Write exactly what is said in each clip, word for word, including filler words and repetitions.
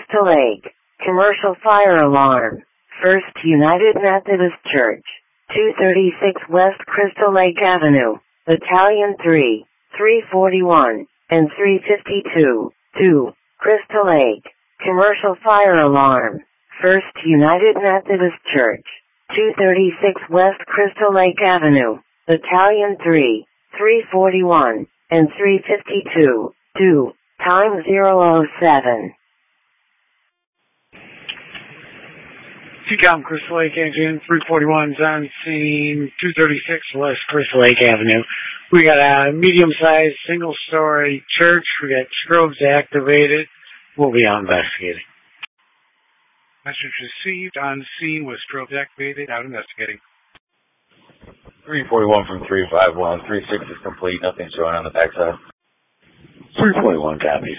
Crystal Lake, commercial fire alarm, First United Methodist Church, two thirty-six West Crystal Lake Avenue, Battalion three, three forty-one, and three fifty-two, two, Crystal Lake, commercial fire alarm, First United Methodist Church, two thirty-six West Crystal Lake Avenue, Battalion three, three forty-one, and three fifty-two, two, time zero oh seven. C COM Crystal Lake Engine three forty-one is on scene, two thirty-six West Crystal Lake Avenue. We got a medium-sized single-story church. We got strobes activated. We'll be out investigating. Message received on scene with strobes activated, out investigating. three forty-one from three five one. three six is complete. Nothing's showing on the backside. three forty-one copies.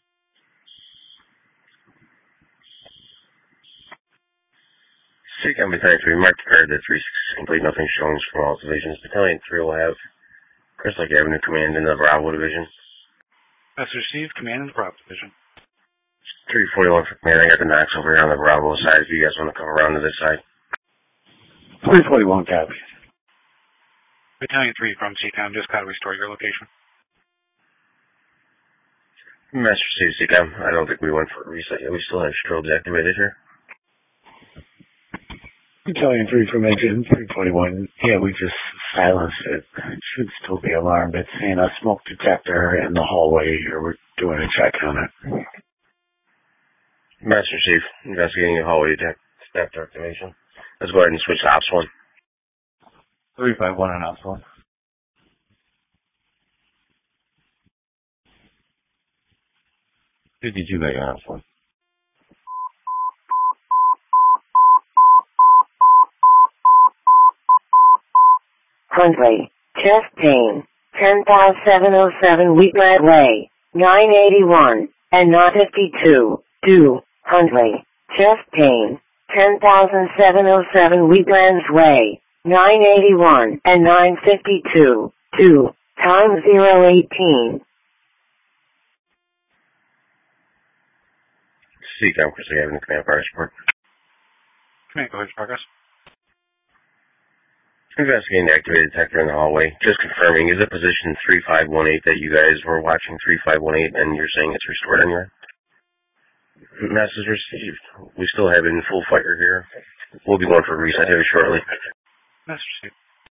C COM Battalion three, marked card that three six is complete. Nothing showing from all divisions. Battalion three will have Crystal Lake Avenue Command in the Bravo Division. Message received, command in the Bravo Division. three forty-one for command. I got the Knox over here on the Bravo side if you guys want to come around to this side. three forty-one copies. Battalion three from C COM, just got to restore your location. Master received C COM. I don't think we went for a reset yet. We still have strobes activated here. Battalion three from engine three forty-one. Yeah, we just silenced it. It should still be alarmed. It's saying a smoke detector in the hallway here. We're doing a check on it. Master Chief, investigating the hallway detector activation. Let's go ahead and switch to Ops one. three five one on Ops one. fifty-two back on Ops one. Huntley, chest pain, ten thousand seven oh seven Wheatland Way, nine eighty-one, and nine fifty-two, two, Huntley, chest pain, ten thousand seven oh seven Wheatlands Way, nine eighty-one, and nine fifty-two, two, time zero eighteen. C COM, Crystal Lake Avenue, command fire support. Command, go ahead, progress. Investigating the activated detector in the hallway. Just confirming, is it position three five one eight that you guys were watching three five one eight and you're saying it's restored on your end? Message received. We still have it in full fire here. We'll be going for a reset here shortly. Message received.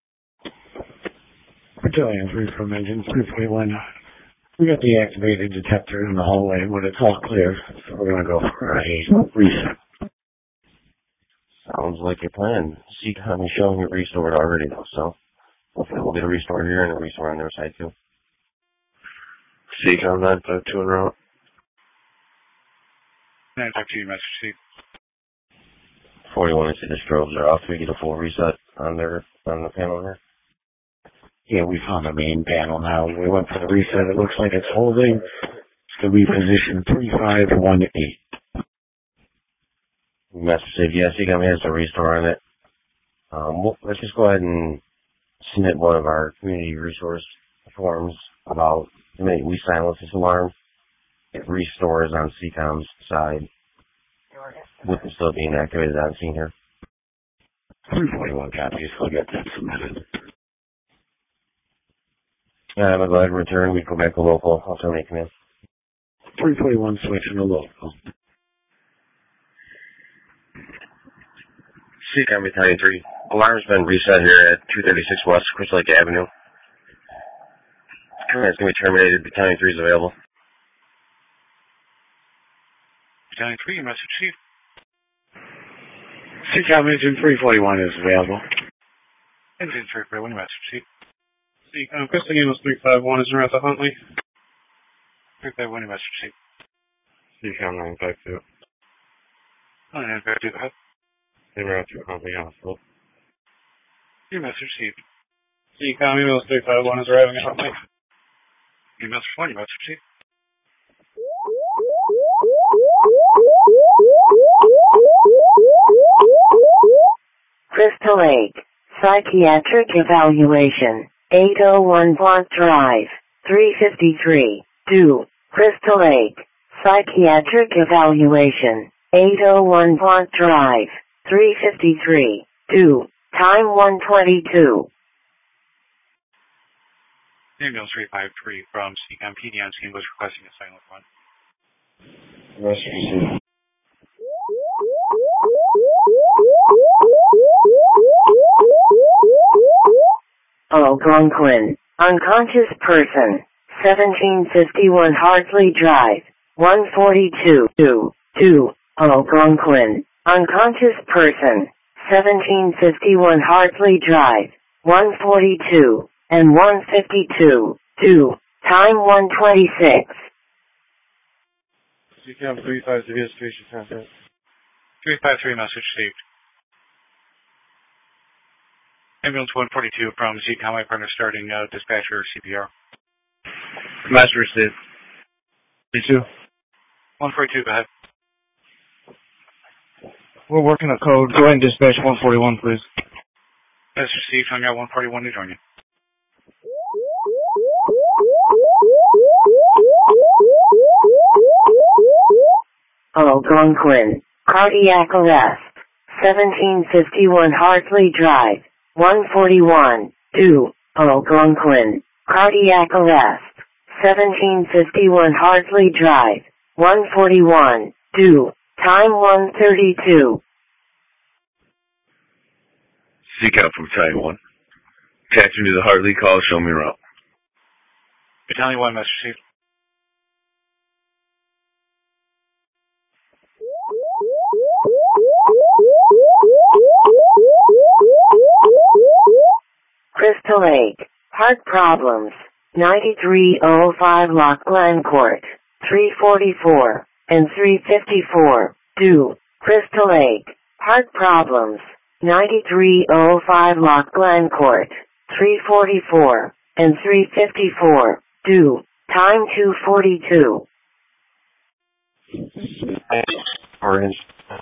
Battalion three from engine three forty-one. We got the activated detector in the hallway when it's all clear, so we're going to go for a reset. Sounds like a plan. C COM is showing it restored already, though, so hopefully we'll get a restore here and a restore on their side, too. C COM, nine five two en route. nine five two, message received. forty-one, I see the strobes are off. We get a full reset on their on the panel here. Yeah, we found the main panel now. We went for the reset. It looks like it's holding. It's going to be position three five one eight. Master Chief, yes, C COM has a restore on it. Um, we'll, let's just go ahead and submit one of our community resource forms about the minute we silence this alarm, it restores on C COM's side with it still being activated on scene here. three forty-one copies. I'll get that submitted. Uh, I'm going to go ahead and return. We go back to local. I'll terminate command. three forty-one switching to local. C COM Battalion three. Alarm's been reset here at two thirty-six West Crystal Lake Avenue. It's going to be terminated. Battalion three is available. Battalion three, message received. C COM engine three forty-one is available. Engine three forty-one, message received. C COM, Crystal Lake three five one is in route to Huntley. three five one, message received. C COM nine five two. nine five two, go ahead. En route to Huntley Hospital. Your message received. C COM, email three five one is arriving at Huntley. Email for one, your message received. Crystal Lake, psychiatric evaluation, eight oh one Blunt Drive, three fifty-three, two, Crystal Lake, Psychiatric evaluation. eight oh one Blunt Drive. three fifty-three. two. Time one twenty-two. Ambulance three five three from C COM P D on scene was requesting a silent run. Rest received. Algonquin. Unconscious person. seventeen fifty-one Hartley Drive. one forty-two. two. two. Algonquin. Unconscious person. seventeen fifty-one Hartley Drive. one forty-two. And one fifty-two. two. Time one twenty-six. C COM three five three, station contact. three five three message received. Ambulance one forty-two from C COM, my partner starting uh, dispatcher C P R. Master received. C two. one forty-two, go ahead. We're working a code. Go ahead and dispatch one forty-one, please. Message received, hung out one forty-one to join you. Algonquin. Cardiac arrest. seventeen fifty-one Hartley Drive. one forty-one. two. Algonquin. Cardiac arrest. seventeen fifty-one Hartley Drive. one forty-one. two. Time one thirty-two. C COM from Battalion one. Attaching to the Hartley call, show me around. Battalion one, message received. Crystal Lake. Heart problems. ninety-three oh five Lock Glen Court. three forty-four and three fifty-four. two. Crystal Lake. Heart problems. ninety-three oh five Lock Glen Court. three forty-four and three fifty-four. two. Time two forty-two. Orange.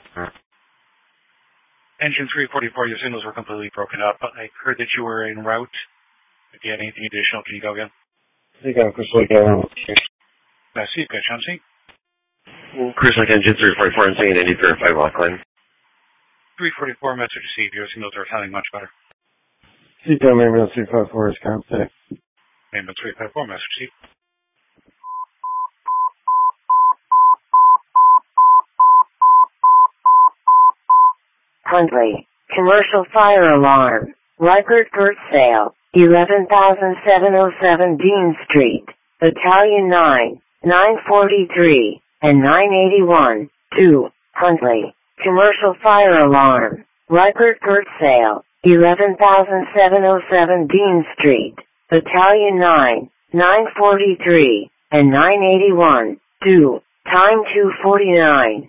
Engine three forty-four, your signals were completely broken up. I heard that you were en route. If you had anything additional, can you go again? C COM, Crystal Lake Avenue. Uh, see, good, John, see? Chris Lake Engine three forty-four and saying eighty-three oh five Lock Line. three forty-four, message received. Your signals are sounding much better. C COM, ambulance three five four is contact. Ambulance three five four, message received. Huntley. Commercial fire alarm. Rikert Gert Sale. eleven thousand seven oh seven Dean Street. Battalion nine. nine forty-three. And nine eighty-one. two. Huntley. Commercial fire alarm. Rikert Gert Sale. eleven thousand seven oh seven Dean Street. Battalion nine. nine forty-three. And nine eighty-one. two. Time two forty-nine.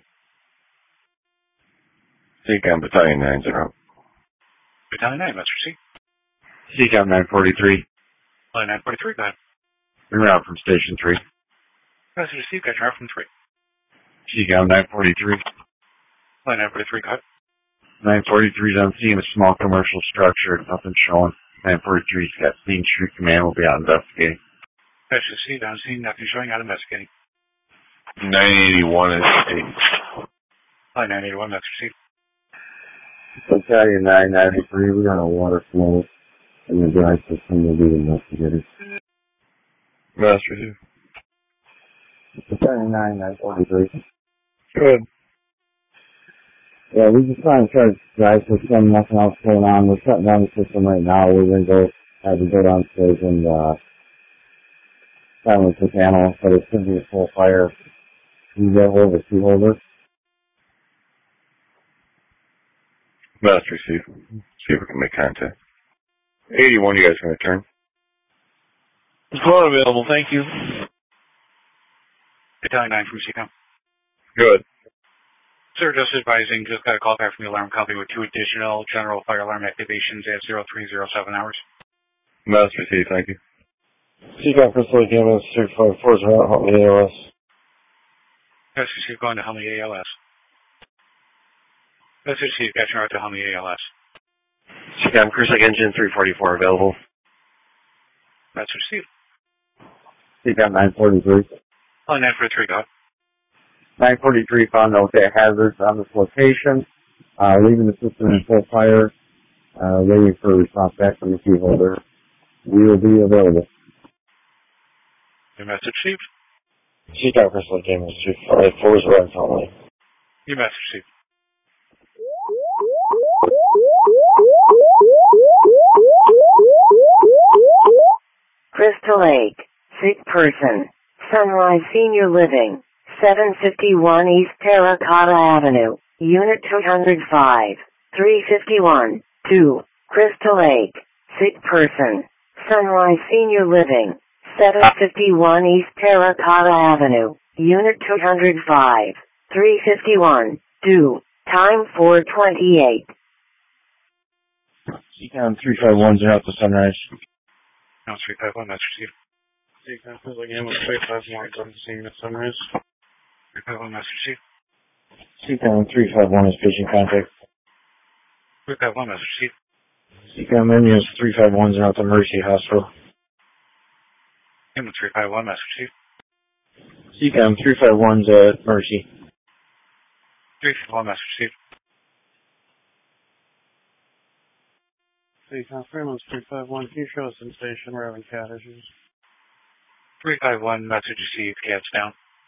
C COM Battalion nine zero. Battalion nine, message received. C COM nine forty-three. Line nine forty-three, go ahead. En route from station three. Message received, got your out from three. C COM nine forty-three. Line nine forty-three, go ahead. nine forty-three is on scene, a small commercial structure, nothing showing. nine forty-three's got Dean Street Command, will be out investigating. Message received, on scene, nothing showing, out investigating. nine eighty-one is eight. Line nine eighty-one, message received. Battalion nine ninety-three, we got a water flow in the dry system. We'll be investigators. Master two. Battalion nine nine forty-three. Good. Yeah, we just trying to charge the dry system, nothing else going on. We're shutting down the system right now. We're going to go, have to go downstairs and, uh, silence the panel, but it's going to be a full fire. Can you get hold of the key holder? Master receive. See if we can make contact. eighty-one, you guys going to turn? Phone available, thank you. Battalion nine from C COM. Good. Sir, just advising, just got a call back from the alarm company with two additional general fire alarm activations at zero three zero seven hours. Master receive, thank you. C COM Crystal Lake ambulance three five four is out, help me A L S. Message received, going to Humley A L S. Message received, catching out to Humley A L S. C COM Chris Lake Engine three forty-four available. Message received. C COM nine forty-three. Line nine forty-three, go ahead. nine forty-three found no okay hazards on this location. Uh, leaving the system in full fire. Uh, waiting for a response back from the key holder. We will be available. Your message, Chief. Seacom Crystal Lake Ambulance, Chief. Flight four is right only. Your message, Chief. Crystal Lake, sick person, Sunrise Senior Living, seven fifty-one East Terracotta Avenue, Unit two oh five, three fifty-one, two, Crystal Lake, sick person, Sunrise Senior Living, seven fifty-one East Terracotta Avenue, Unit two oh five, three fifty-one, two, time four twenty-eight. Seacom three five one's out to Sunrise. No, three five one, that's received. Seacom Crystal Lake Ambulance, three five one, on the scene at Sunrise. three five one, that's received. Seacom three five one is patient contact. three five one, that's received. Seacom Ambulance three five one's out to Mercy Hospital. Ambulance three five one, that's received. Seacom three five one's at Mercy. three five one, that's received. Seacom Fremont three five one, can you show us in station, we're having cat issues. three five one, message received, cat's down.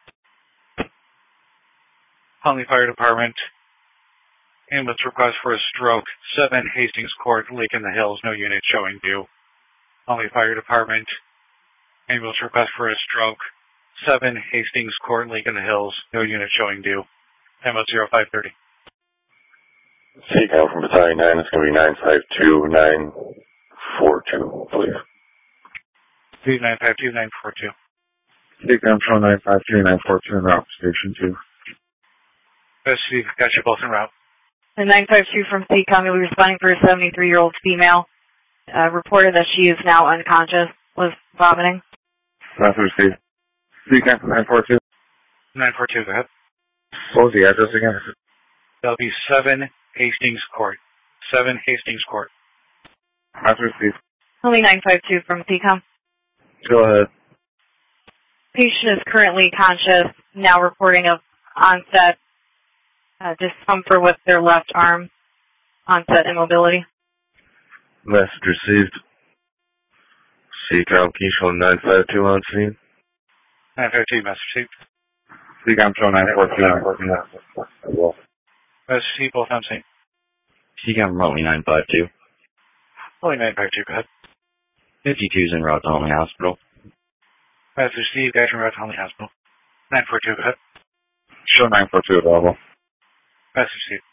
Huntley Fire Department, ambulance request for a stroke, seven Hastings Court, Lake in the Hills, no unit showing due. Huntley Fire Department, ambulance request for a stroke, seven Hastings Court, Lake in the Hills, no unit showing due. Ambulance zero five thirty. Seacom from Battalion nine, it's going to be nine five two nine four two, please. Please nine five two nine four two. Seacom show nine five two nine four two in route station two. Best Steve, got you both en route. The nine five two from Seacom, you'll be responding for a seventy-three-year-old female. Uh, reported that she is now unconscious, was vomiting. That's received. Seacom nine four two. nine four two, go ahead. What was the address again? That'll be seven Hastings Court. seven Hastings Court. That's received. Only nine five two from Seacom. Go ahead. Patient is currently conscious, now reporting of onset uh, discomfort with their left arm, onset immobility. Message received. Seacom, can you show nine five two on scene? nine five two, message received. Seacom show nine four two nine four two. Message received, both on scene. Seacom remotely nine five two. Only nine five two, go ahead. fifty-two's en route to Huntley Hospital. Message received, guys en route to Huntley Hospital. nine four two, go ahead. Show nine four two available. Message received.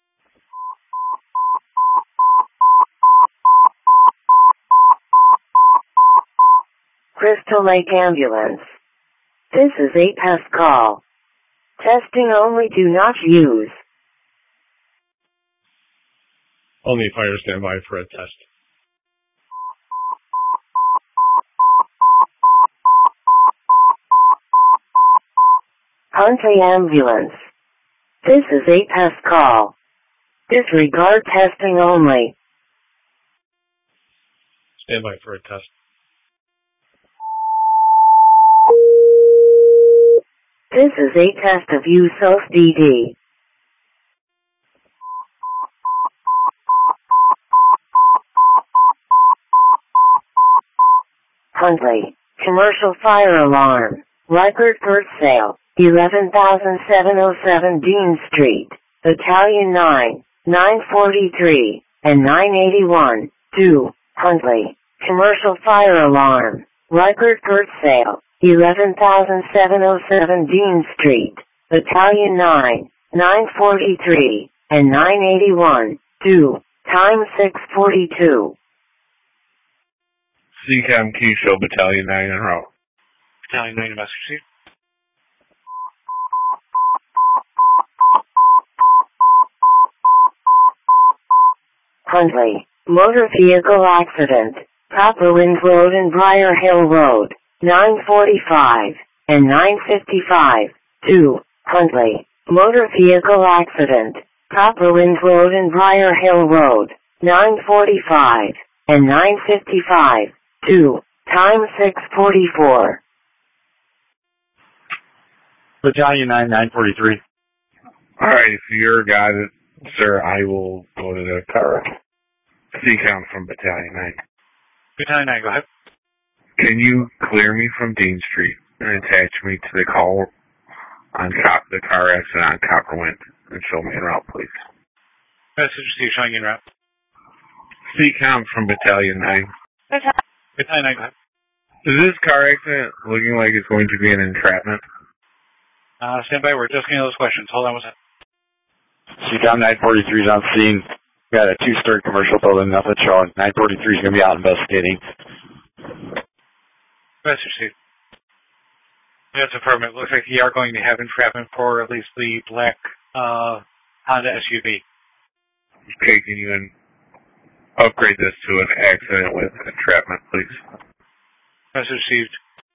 Crystal Lake Ambulance. This is a test call. Testing only, do not use. Only fire standby for a test. Huntley Ambulance. This is a test call. Disregard testing only. Standby for a test. This is a test of use of D D. Huntley, commercial fire alarm, Rikert Birth Sale, eleven thousand seven oh seven Dean Street, Battalion nine, nine forty-three, and nine eighty-one, two, Huntley, commercial fire alarm, Rikert Birth Sale, eleven thousand seven oh seven Dean Street, Battalion nine, nine forty-three, and nine eighty-one, two, time six forty-two. Seacom, can you show Battalion nine en route? Battalion nine, message received. Huntley, motor vehicle accident, Copperwind Road and Briar Hill Road, nine forty-five, and nine fifty-five, two, Huntley, motor vehicle accident, Copperwind Road and Briar Hill Road, nine forty-five, and nine fifty-five, two, time six forty-four. Battalion nine, nine forty-three. All right, if you're a guy that, sir, I will go to the car. C COM from Battalion nine. Battalion nine, go ahead. Can you clear me from Dean Street and attach me to the call on cop, the car accident on Copperwind and show me en route, please? Message received, showing en route. C COM from Battalion nine. Battalion nine, go ahead. Is this car accident looking like it's going to be an entrapment? Uh, stand by, we're just getting those questions. Hold on one second. C COM nine forty-three is on scene. We got a two-story commercial building, nothing showing. nine forty-three is going to be out investigating. Message received. Yes, affirmative. Looks like you are going to have entrapment for at least the black uh, Honda S U V. Okay, can you in- upgrade this to an accident with entrapment, please? Message received.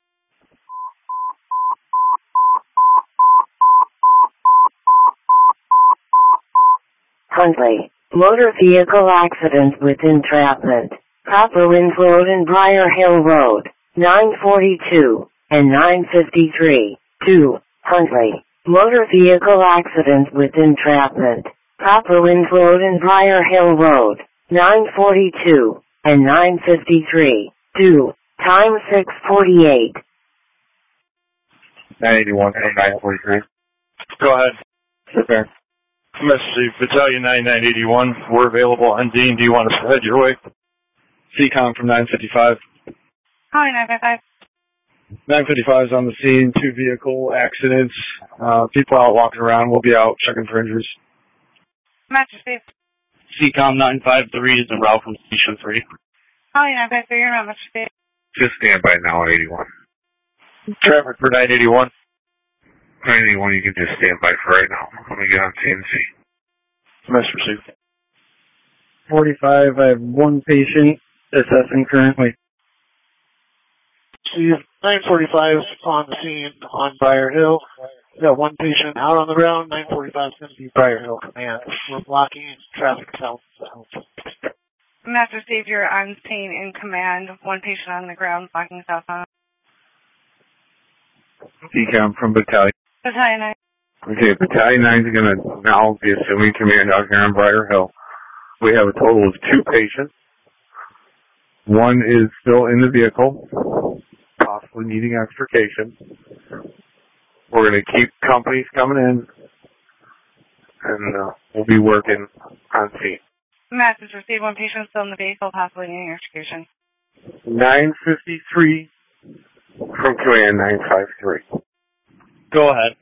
Huntley, motor vehicle accident with entrapment. Copperwind Road and Briar Hill Road, nine forty-two and nine fifty-three. two. Huntley, motor vehicle accident with entrapment. Copperwind Road and Briar Hill Road, nine forty-two and nine fifty-three. two. Time six forty-eight. nine eighty-one and nine forty-three. Go ahead. Okay. Message Battalion nine, nine eighty-one. We're available on Dean. Do you want us to head your way? C COM from nine fifty-five. Calling nine fifty-five. nine fifty-five is on the scene. Two vehicle accidents. Uh, people out walking around. We'll be out checking for injuries. Message received. C COM nine five three is en route from Station three. Calling nine five three, you're on message received. Just stand by now, eighty-one. Traffic for nine eighty-one. nine eighty-one, you can just stand by for right now. Let me get on C N C. Message received. forty-five, I have one patient assessing currently. See, nine forty-five on the scene on Briar Hill. We got one patient out on the ground. nine forty-five is going to be Briar Hill Command. We're blocking traffic south south. Message received, you're on scene in command. One patient on the ground, blocking southbound. C COM from Battalion. Battalion nine. Okay, Battalion nine is going to now be assuming command out here on Briar Hill. We have a total of two patients. One is still in the vehicle, possibly needing extrication. We're going to keep companies coming in, and uh, we'll be working on scene. Message received, one patient still in the vehicle, possibly needing extrication. nine fifty-three from command nine five three. Go ahead.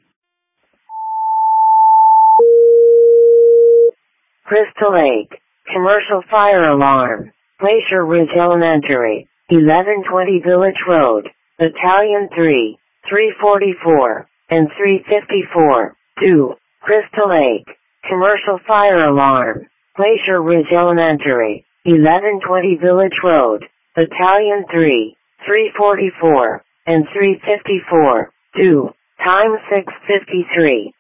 Crystal Lake, commercial fire alarm. Glacier Ridge Elementary, eleven twenty Village Road, Battalion three, three forty-four, and three fifty-four. two. Crystal Lake, commercial fire alarm. Glacier Ridge Elementary, eleven twenty Village Road, Battalion three, three forty-four, and three fifty-four. two. Time six fifty-three.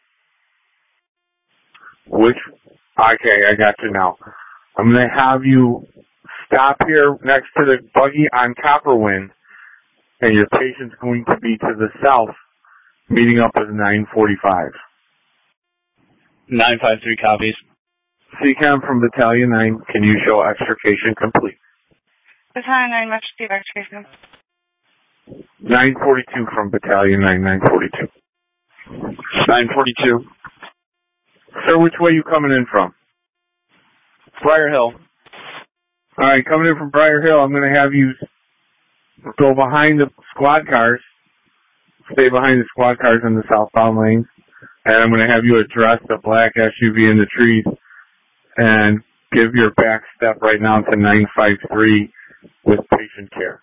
Which, okay, I got you now. I'm going to have you stop here next to the buggy on Copperwind, and your patient's going to be to the south, meeting up with nine forty-five. nine five three copies. C COM from Battalion nine, can you show extrication complete? Battalion nine, message received, extrication. nine forty-two from Battalion nine, nine forty-two. nine forty-two. Sir, which way you coming in from? Briar Hill. All right, coming in from Briar Hill, I'm going to have you go behind the squad cars, stay behind the squad cars in the southbound lanes, and I'm going to have you address the black S U V in the trees and give your back step right now to nine five three with patient care.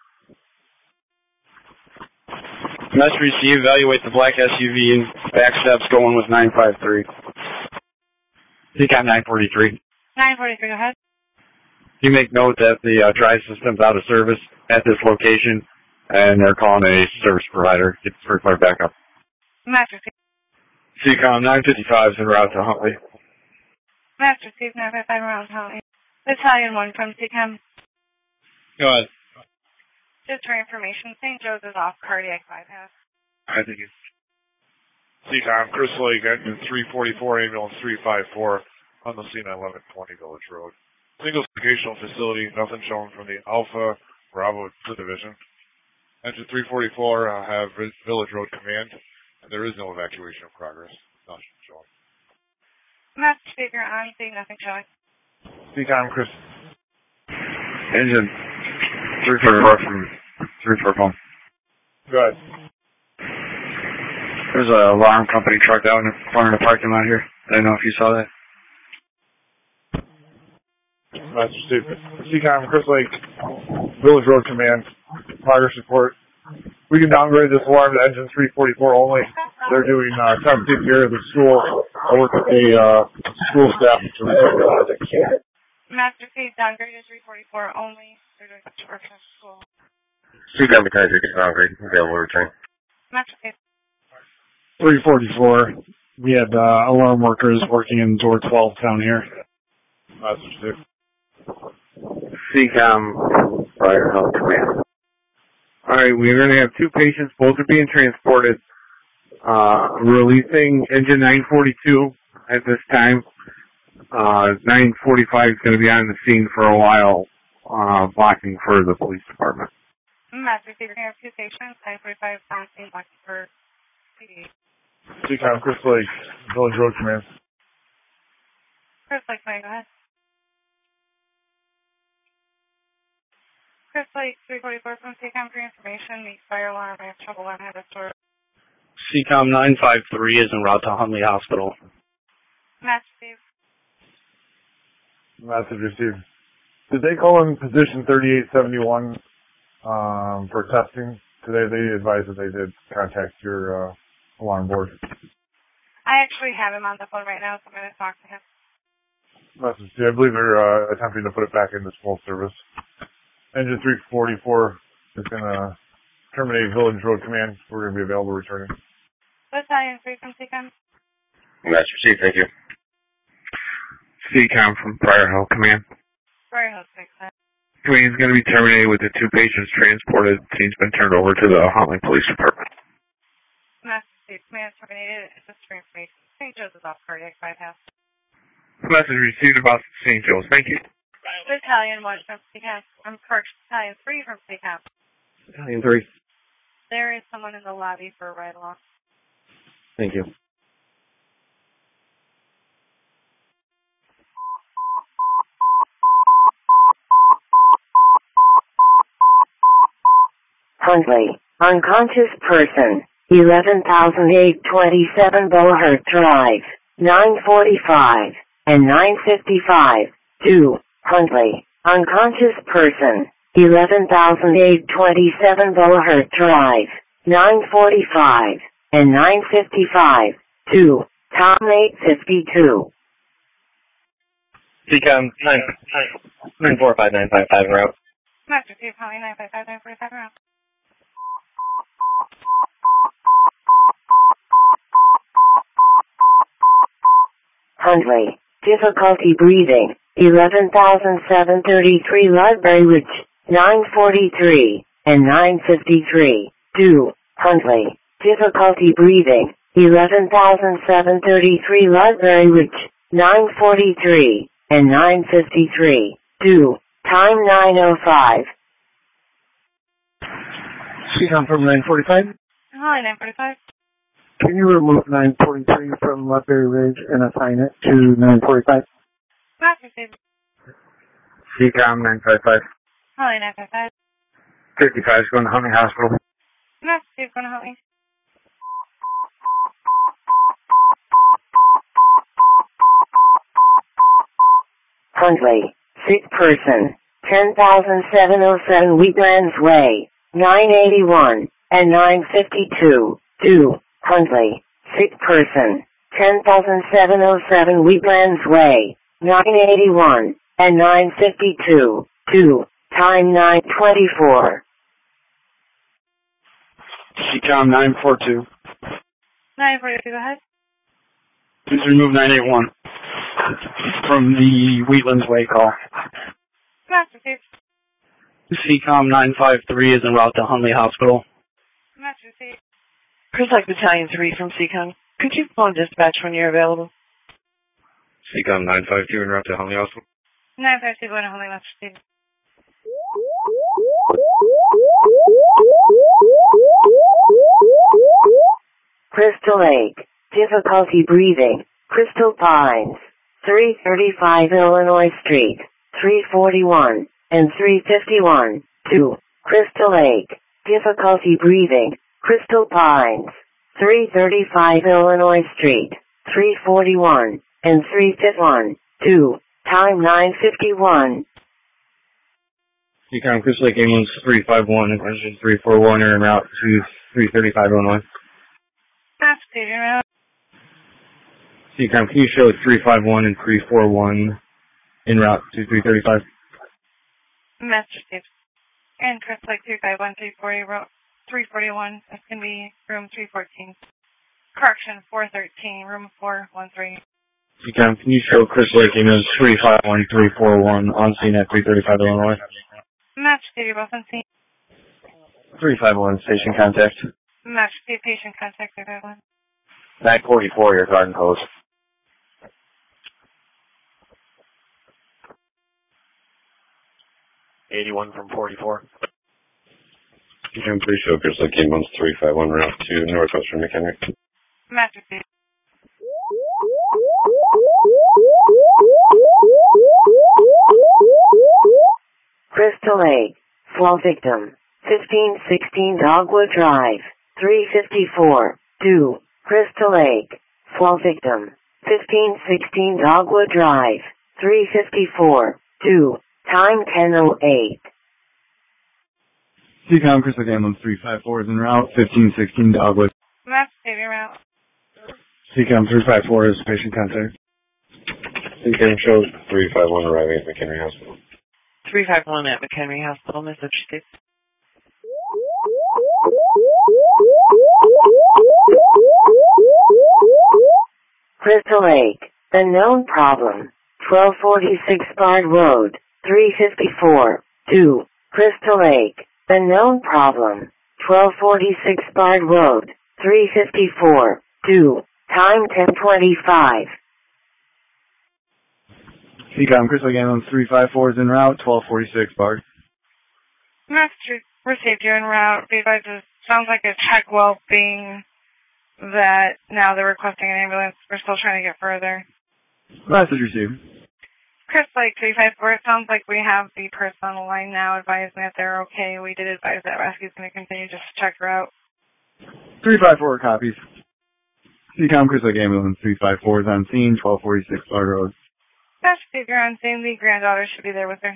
Message received, evaluate the black S U V and back steps going with nine five three. C COM nine forty-three. nine forty-three, go ahead. You make note that the uh, drive system's out of service at this location, and they're calling a service provider. Get the required backup. Message received. C COM nine fifty-five is en route to Huntley. Message received, nine fifty-five around Huntley. Battalion one from C COM. Go ahead. Just for information, Saint Joe's is off cardiac bypass. I think it's C COM, Chris Lake, engine three forty-four, ambulance three five four on the scene at eleven twenty Village Road. Single locational facility, nothing shown from the Alpha Bravo division. Engine three forty-four uh, have Village Road command, and there is no evacuation of progress. Nothing showing. Master speaker on, see nothing showing. C COM, Chris. Engine three forty-four from three forty-four. Good. There's a alarm company truck out in front of the parking lot here. I don't know if you saw that. Master Steve. C COM, Chris Lake, Village Road Command, progress report. We can downgrade this alarm to engine three forty-four only. They're doing uh, trying to take care of the school. I work with the uh, school staff to Master Steve, downgrade to three forty-four only. They're doing work at school. C COM, McKenzie, get downgrade, available return. Master Steve. three forty-four. We had uh, alarm workers working in door twelve down here. Master Steve. C COM, Briar Health Command. All right, we're going to have two patients. Both are being transported. Uh, releasing engine nine forty-two at this time. Uh, nine forty-five is going to be on the scene for a while, uh, blocking for the police department. Master Steve, we're going to have two patients. nine forty-five on scene blocking for P D. C COM, Chris Lake, Village Road Command. Chris Lake, go ahead. Chris Lake, three forty-four from C COM for information. Meet fire alarm. I have trouble on how to store. C COM nine five three is en route to Huntley Hospital. Master Steve. Message received. Did they call in position thirty-eight seventy-one um, for testing today? They advised that they did contact your uh, alarm board. I actually have him on the phone right now, so I'm going to talk to him. Message. I believe they're uh, attempting to put it back into full service. Engine three forty-four is going to terminate Village Road Command. We're going to be available returning. Battalion three from C COM. That's received, thank you. C COM from Briar Hill Command. Briar Hill, six. Command is going to be terminated with the two patients transported. Scene's been turned over to the Huntley Police Department. Master Steve, command terminated. It's a stream for Saint Joseph's off cardiac bypass. Message received about Saint Joe's. Thank you. Battalion one from C COM. I'm correct. Battalion three from C COM. Battalion three. There is someone in the lobby for a ride along. Thank you. Huntley, unconscious person, eleven thousand eight hundred twenty-seven Bohart Drive, nine forty-five and nine fifty-five, two, Huntley, unconscious person, eleven thousand eight hundred twenty-seven Bohart Drive, nine forty-five and nine fifty-five, two, Tom eight fifty-two. C COM nine four five nine five five route. Master Steve, Holly nine five five nine forty-five route. Huntley, difficulty breathing, eleven thousand seven hundred thirty-three Ludbury Ridge, nine forty-three and nine fifty-three, two, Huntley, difficulty breathing, eleven thousand seven hundred thirty-three Ludbury Ridge, nine forty-three and nine fifty-three, two, time nine oh five. C COM from nine forty-five. Holly nine forty-five. Can you remove nine forty-three from Ludbury Ridge and assign it to nine forty-five? Master Steve. C COM nine five five. Holly nine five five. fifty-five is going to Huntley Hospital. Master Steve, going to help me. Huntley, sick person, ten thousand seven hundred seven Wheatlands Way, nine eighty-one and nine fifty-two, two, Huntley, sick person, ten thousand seven hundred seven Wheatlands Way, nine eighty-one and nine fifty-two, two, time nine twenty-four. C COM nine four two. nine forty-two, go ahead. Please remove nine eight one from the Wheatlands Way call. Master Steve. C COM nine five three is en route to Huntley Hospital. Master Steve. Chris Lake Battalion three from C COM. Could you phone dispatch when you're available? C COM nine five two en route to Hunley Hospital. nine five two going to Hunley, Massachusetts. Crystal Lake, difficulty breathing, Crystal Pines, three thirty-five Illinois Street, three forty-one, and three fifty-one, two, Crystal Lake, difficulty breathing, Crystal Pines, three thirty-five Illinois Street, three forty-one, and three fifty-one, two, time nine fifty-one. C COM Crystal Lake ambulance three five one, engine three four one, en route to three thirty-five Illinois. Massachusetts, route. C COM, can you show three five one and three four one en route to three thirty-five? Massachusetts. And Crystal Lake three five one, three forty, route three forty-one. It's going to be room three fourteen. Correction, four thirteen, room four one three. C COM, can you show Crystal Lake ambulance three five one, three four one on scene at three thirty-five Illinois? Massachusetts, you're both on scene. three five one, station contact. Massachusetts, patient contact three five one. nine forty-four, your garden hose. eighty-one from forty-four. I'm pretty sure Crystal Lake ambulance three five one route to Northwestern McHenry. Massachusetts. Crystal Lake, slow victim, fifteen sixteen Dogwood Drive, three fifty-four, two, Crystal Lake, slow victim, fifteen sixteen Dogwood Drive, three fifty-four, two, time ten oh eight. C COM Crystal Lake ambulance three five four is en route, fifteen sixteen Dogwood. Massachusetts, route. C COM three five four is patient contact. C COM shows three five one arriving at McHenry Hospital. three five one at McHenry Hospital, Massachusetts. Crystal Lake, unknown problem, twelve forty-six Bard Road, three fifty-four, two, Crystal Lake, unknown problem, twelve forty-six Bard Road, three fifty-four, two, time ten twenty-five. C COM Crystal Lake ambulance three five four is en route, twelve forty-six Bard. Massachusetts, received you en route. Be advised, it sounds like a tech well thing that now they're requesting an ambulance. We're still trying to get further. Message received. Chris Lake three five four, it sounds like we have the person on the line now advising that they're okay. We did advise that rescue's going to continue, just check her out. three five four copies. C COM Crystal Lake ambulance three five four is on scene, twelve forty-six Bard Road. Massachusetts, you're on scene. The granddaughter should be there with her.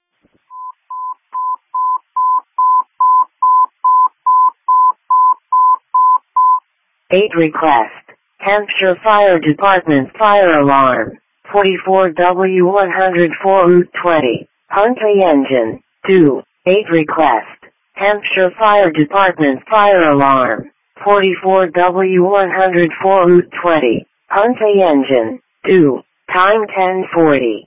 eight request, Hampshire Fire Department fire alarm, forty-four W one oh four Route twenty, Huntley engine, two, eight request, Hampshire Fire Department fire alarm, forty-four W one oh four Route twenty, Huntley engine, two, time ten forty.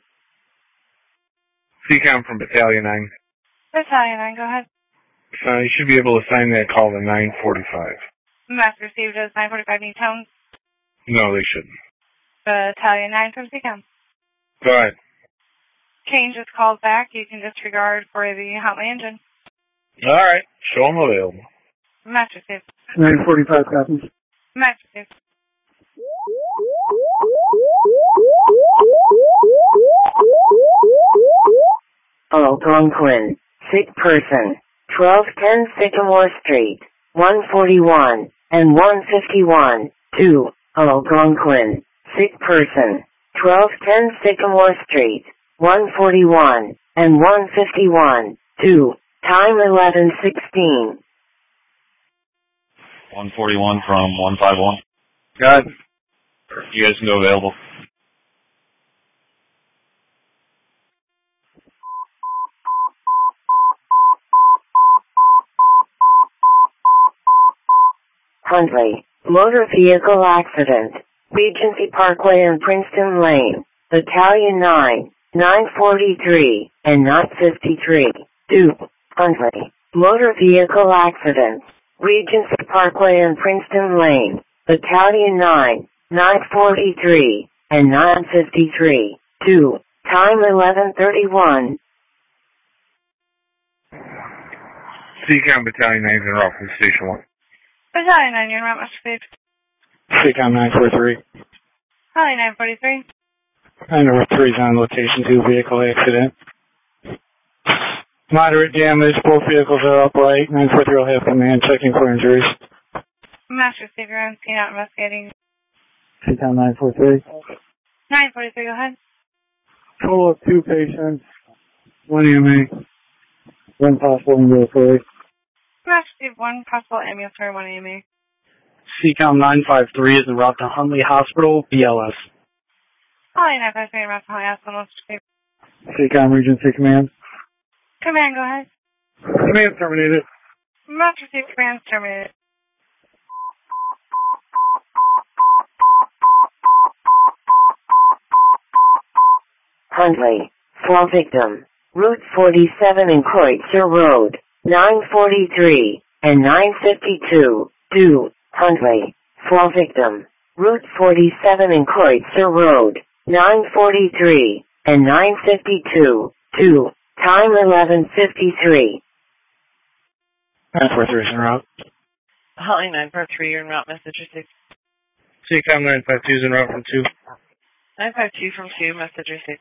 C COM from Battalion nine. Battalion nine, go ahead. Uh, you should be able to sign that call to nine forty-five. Mass received as nine forty-five need tones. No, they shouldn't. Battalion nine from C COM. Go ahead. Change is called back. You can disregard for the Huntley engine. All right. Show them available. Mass received. nine forty-five copies. Mass received. Algonquin, sick person, twelve ten Sycamore Street, one forty-one, and one fifty-one, two, Algonquin, sick person, twelve ten Sycamore Street, one forty-one, and one fifty-one, two, time eleven sixteen. one forty-one from one five one. Got it. You guys can go available. Huntley, motor vehicle accident, Regency Parkway and Princeton Lane, Battalion nine, nine forty-three, and nine fifty-three, two, Huntley, motor vehicle accident, Regency Parkway and Princeton Lane, Battalion nine, nine forty-three, and nine fifty-three. two. Time eleven thirty-one. C COM Battalion nine is en route from Station one. Battalion nine, you're in route, Master Steve. C COM nine forty-three. Holly nine forty-three. nine number three is on location, two vehicle accident. Moderate damage, both vehicles are upright. nine forty-three will have command, checking for injuries. Master Steve, you're on scene out investigating. C COM nine forty-three. nine forty-three, go ahead. Total of two patients, one E M A, one possible ambulatory. Master Steve, one possible ambulatory, one A M A. C COM nine five three is en route to Huntley Hospital, B L S. Holly nine five three, en route to Huntley Hospital, Master Steve. C COM Regency Command. Command, go ahead. Command terminated. Master Steve, command terminated. Huntley, fall victim. Route forty-seven in Kreutzer Road, nine forty-three, and nine fifty-two. two. Huntley, fall victim. Route forty-seven in Kreutzer Road, nine forty-three, and nine fifty-two. two. Time eleven fifty-three. nine forty-three is en route. Holly nine four three, you're in route, message received. C COM nine five two is en route from two. nine five two from two, message received.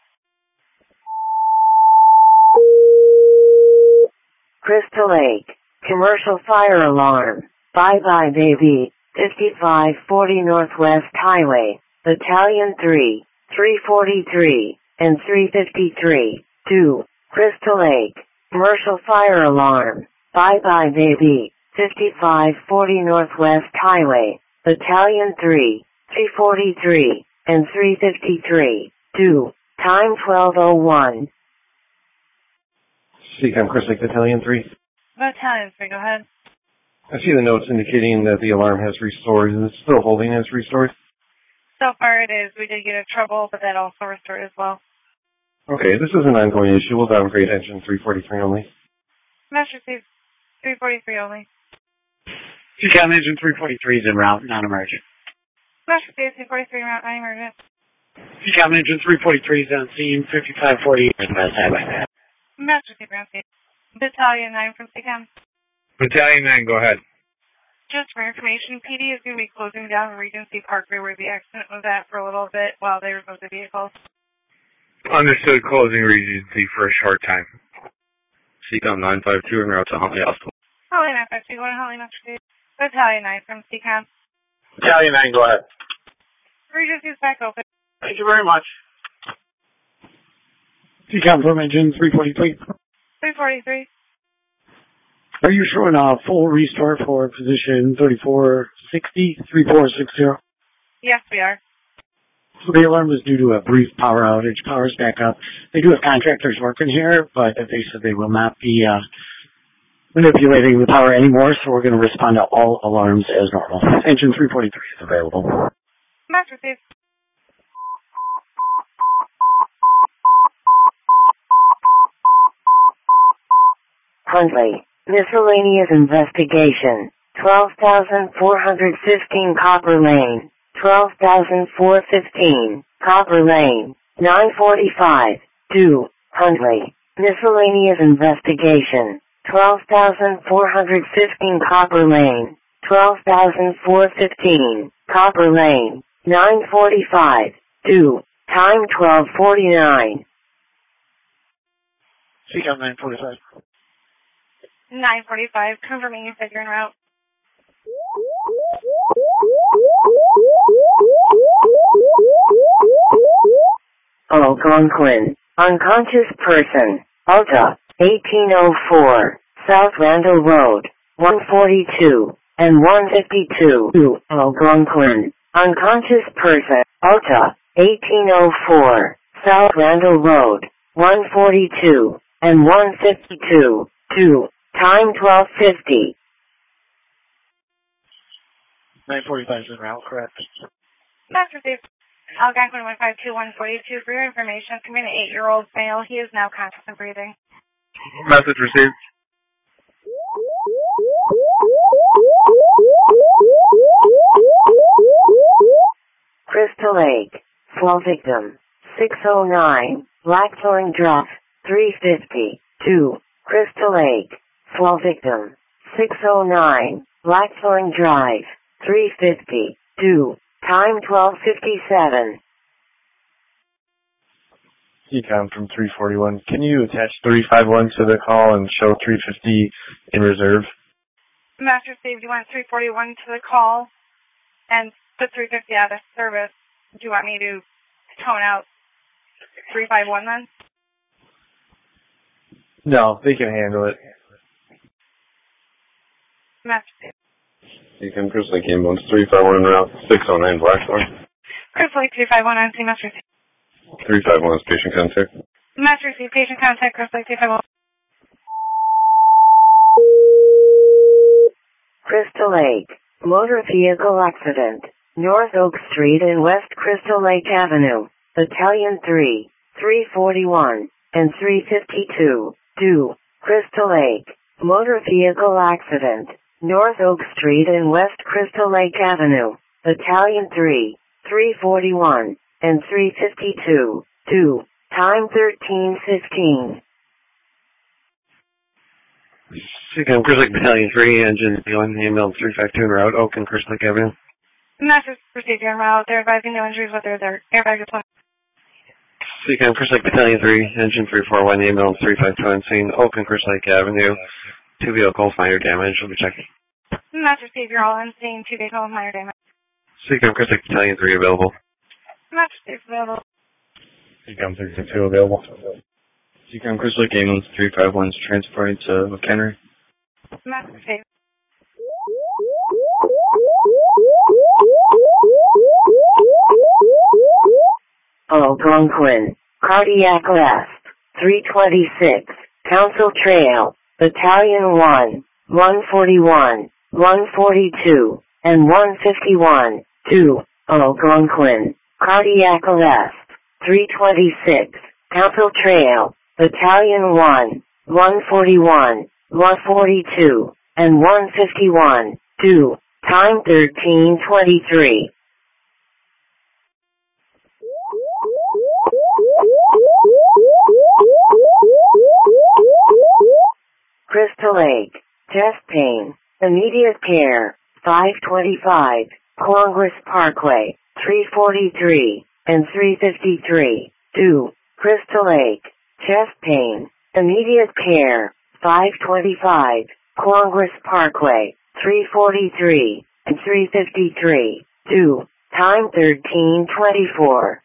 Crystal Lake, commercial fire alarm. Bye-bye baby, fifty-five forty Northwest Highway, Battalion three, three forty-three, and three fifty-three. two. Crystal Lake, commercial fire alarm. Bye-bye baby, fifty-five forty Northwest Highway, Battalion three, three forty-three, and three fifty-three. two. Time twelve oh one. C COM Crystal Lake Battalion three. Battalion three, go ahead. I see the notes indicating that the alarm has restored. Is it still holding as restored? So far it is. We did get a trouble, but that also restored as well. Okay, this is an ongoing issue. We'll downgrade engine three forty-three only. Master Steve, three forty-three only. C COM engine three forty-three is en route, non-emergent. Master Steve, three forty-three en route, non-emergent. C COM engine three forty-three is on scene, fifty-five forty Northwest Highway. Master Steve, ground state. Battalion nine from C COM. Battalion nine, go ahead. Just for information, P D is going to be closing down Regency Parkway where the accident was at for a little bit while they removed the vehicles. Understood, closing Regency for a short time. C COM nine five two en route to Huntley Hospital. Holly nine five two, going to Holly, Master Steve. Battalion nine from C COM. Battalion nine, go ahead. Regency's back open. Thank you very much. C COM from engine three forty-three. three forty-three. Are you showing a full restore for position thirty-four sixty, three four six zero? Yes, we are. So the alarm was due to a brief power outage. Power's back up. They do have contractors working here, but they said they will not be uh, manipulating the power anymore, so we're going to respond to all alarms as normal. Engine three forty-three is available. Master Steve. Huntley, miscellaneous investigation. twelve thousand four hundred fifteen Copper Lane. twelve thousand four hundred fifteen Copper Lane. nine forty-five. two. Huntley, miscellaneous investigation. twelve thousand four hundred fifteen Copper Lane. twelve thousand four hundred fifteen Copper Lane. nine forty-five. two. Time twelve forty-nine. C COM nine forty-five. nine forty-five, confirming your figure en route. Algonquin, unconscious person, Alta, eighteen oh four, South Randall Road, one forty-two, and one fifty-two. Algonquin, unconscious person, Alta, eighteen oh four, South Randall Road, one forty-two, and one fifty-two. two. Time twelve fifty. nine forty-five is en route, correct. Master Steve. Algonquin one five two one forty-two, for your information, coming an eight-year-old male. He is now conscious and breathing. Message received. Crystal Lake, fall victim, six oh nine, Blackthorn Drive, three fifty, two, Crystal Lake, fall victim, six oh nine, Blackthorn Drive, three fifty, two, time twelve fifty-seven. C COM from three forty-one. Can you attach three five one to the call and show three fifty in reserve? Master Steve, do you want three forty-one to the call and put three fifty out of service? Do you want me to tone out three five one then? No, they can handle it. Master Steve. C COM Crystal Lake ambulance three five one route six oh nine Blackthorn. Crystal Lake three five one on C Master Steve. three five one is patient contact. Master Steve, patient contact, Crystal Lake three five one. Crystal Lake, motor vehicle accident, North Oak Street and West Crystal Lake Avenue, Battalion three, three forty-one, and three fifty-two, two, Crystal Lake, motor vehicle accident, North Oak Street and West Crystal Lake Avenue, Battalion three, three forty-one, and three fifty-two, two, time thirteen fifteen. C COM Crystal Lake Battalion three, engine one, ambulance three five two en route, Oak and Crystal Lake Avenue. Master procedure en route. They're advising no injuries with their, their airbag deployment. C COM Crystal Lake Battalion three, engine three four one, ambulance three five two on scene, Oak and Crystal Lake Avenue. Two vehicles, minor damage, will be checked. Master Steve, you're all on scene. Two vehicles, minor damage. C COM Crystal Lake Battalion three available. Master Steve available. C COM three fifty-two available. C COM Crystal Lake ambulance three five one is transported to McHenry. Master Steve. Algonquin, cardiac arrest, three twenty-six, Council Trail, Battalion one, one forty-one, one forty-two, and one fifty-one, two, Algonquin, cardiac arrest, three twenty-six, Council Trail, Battalion one, one forty-one, one forty-two, and one fifty-one, two, time thirteen twenty-three. Crystal Lake, chest pain, immediate care, five twenty-five, Congress Parkway, three forty-three, and three fifty-three, two, Crystal Lake, chest pain, immediate care, five twenty-five, Congress Parkway, three forty-three, and three fifty-three, two, time thirteen twenty-four.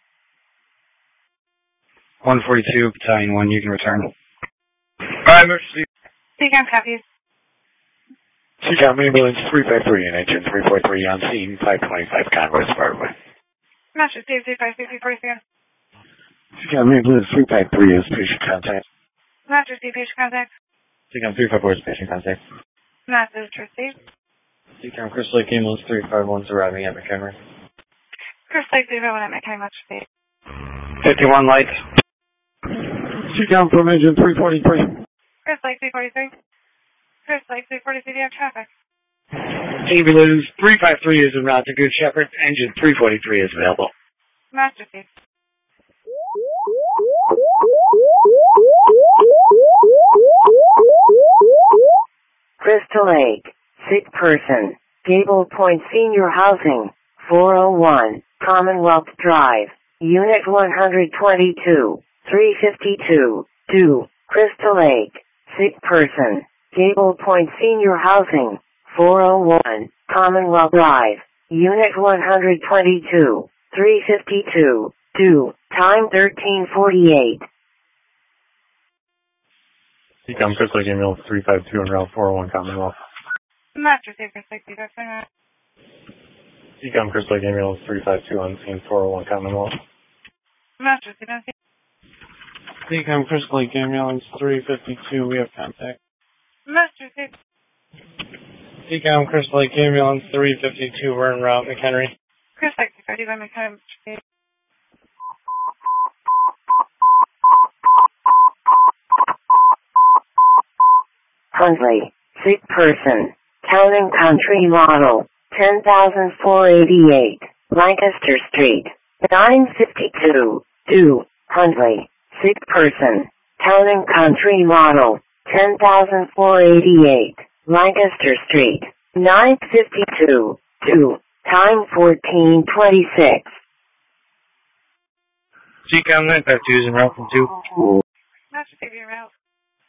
one forty-two, Battalion one, you can return. Emergency. C COM copies. C COM ambulance three five three and engine three four three on scene, five twenty-five Congress Parkway. Master Steve, three five six, three four three. C COM ambulance three five three is patient contact. Master Steve, patient contact. C COM three five four is patient contact. Master Steve. C COM Crystal Lake ambulance three five one is arriving at McHenry. Crystal Lake three five one at McHenry, Master Steve. fifty-one lights. C COM from engine three forty-three. Crystal Lake three forty-three. Crystal Lake three forty-three, do you have traffic? Ambulance three five three is en route to Good Shepherd. Engine three forty-three is available. Master Steve. Crystal Lake, sick person, Gable Point Senior Housing, four oh one, Commonwealth Drive, Unit one twenty-two, three fifty-two, two, Crystal Lake, sick person, Gable Point Senior Housing, four oh one, Commonwealth Drive, Unit one twenty-two, three fifty-two, two, time thirteen forty-eight. C COM Crystal Lake ambulance three five two en route four oh one Commonwealth. Master Steve, Crystal Lake three five two. C COM Crystal Lake ambulance three five two on scene four oh one Commonwealth. Master Steve, Master C COM Crystal Lake ambulance three fifty-two, we have contact. Master Steve. C COM Crystal Lake ambulance three fifty-two, we're en route McHenry. Crystal Lake three five two, McHenry, Master Steve. Huntley, sick person, Town and Country Model, ten thousand four eighty-eight, Lancaster Street, nine fifty-two, two, Huntley, sick person, Town and Country model, ten thousand four hundred eighty-eight, Lancaster Street, nine fifty-two, two, time fourteen twenty-six. C COM nine five two is en route from two. Master Baby en route.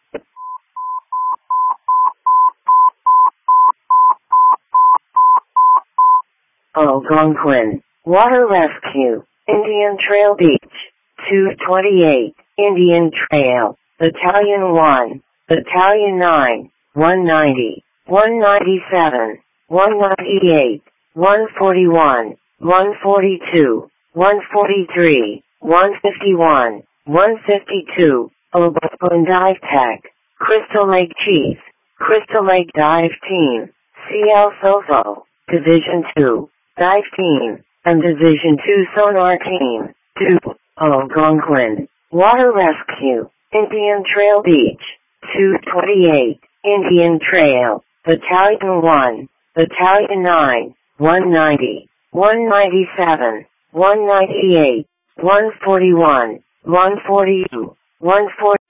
Algonquin, Water Rescue, Indian Trail Beach, two twenty-eight, Indian Trail, Battalion one, Battalion nine, one ninety, one ninety-seven, one ninety-eight, one forty-one, one forty-two, one forty-three, one fifty-one, one fifty-two, Algonquin Dive Tech, Crystal Lake Chief, Crystal Lake Dive Team, C L Sofo, Division two, Dive Team, and Division two Sonar Team, two, Algonquin, Water Rescue, Indian Trail Beach, two twenty-eight, Indian Trail, Battalion one, Battalion nine, one ninety, one ninety-seven, one ninety-eight, one forty-one, one forty-two, one forty.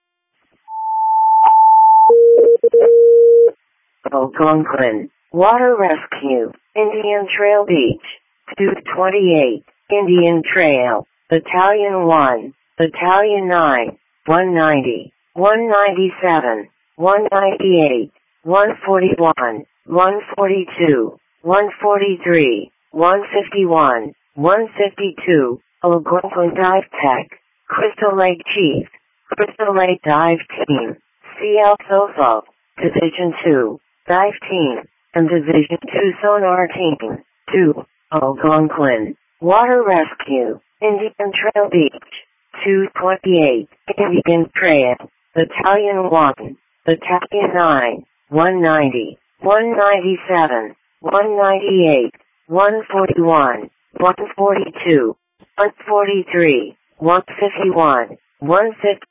Algonquin, Water Rescue, Indian Trail Beach, two twenty-eight, Indian Trail, Battalion one, Battalion nine, one ninety, one ninety-seven, one ninety-eight, one forty-one, one forty-two, one forty-three, one fifty-one, one fifty-two, Algonquin Dive Tech, Crystal Lake Chief, Crystal Lake Dive Team, C L Sofo, Division two, Dive Team, and Division two Sonar Team, two, Algonquin, Water Rescue, Indian Trail Beach, two twenty-eight, Indian Trail, Battalion one, Battalion nine, one ninety, one ninety-seven, one ninety-eight, one forty-one, one forty-two, one forty-three, one fifty-one, one fifty.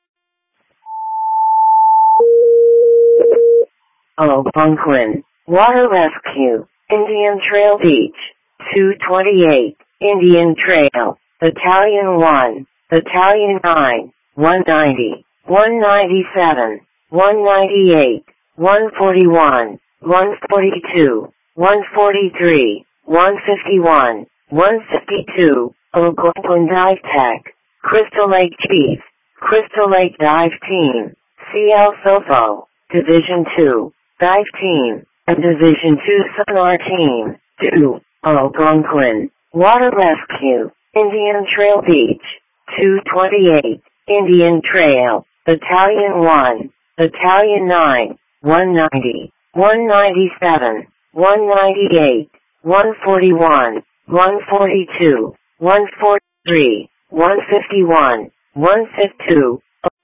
Algonquin, Water Rescue, Indian Trail Beach, two twenty-eight, Indian Trail, Battalion one, Battalion nine, one ninety, one ninety-seven, one ninety-eight, one forty-one, one forty-two, one forty-three, one fifty-one, one fifty-two, Algonquin Dive Tech, Crystal Lake Chief, Crystal Lake Dive Team, C L Sofo, Division two, Dive Team, and Division two Sonar Team, two, Algonquin, Water Rescue, Indian Trail Beach, two twenty-eight, Indian Trail, Battalion one, Battalion nine, one ninety, one ninety-seven, one ninety-eight, one forty-one, one forty-two, one forty-three, one fifty-one, one fifty-two.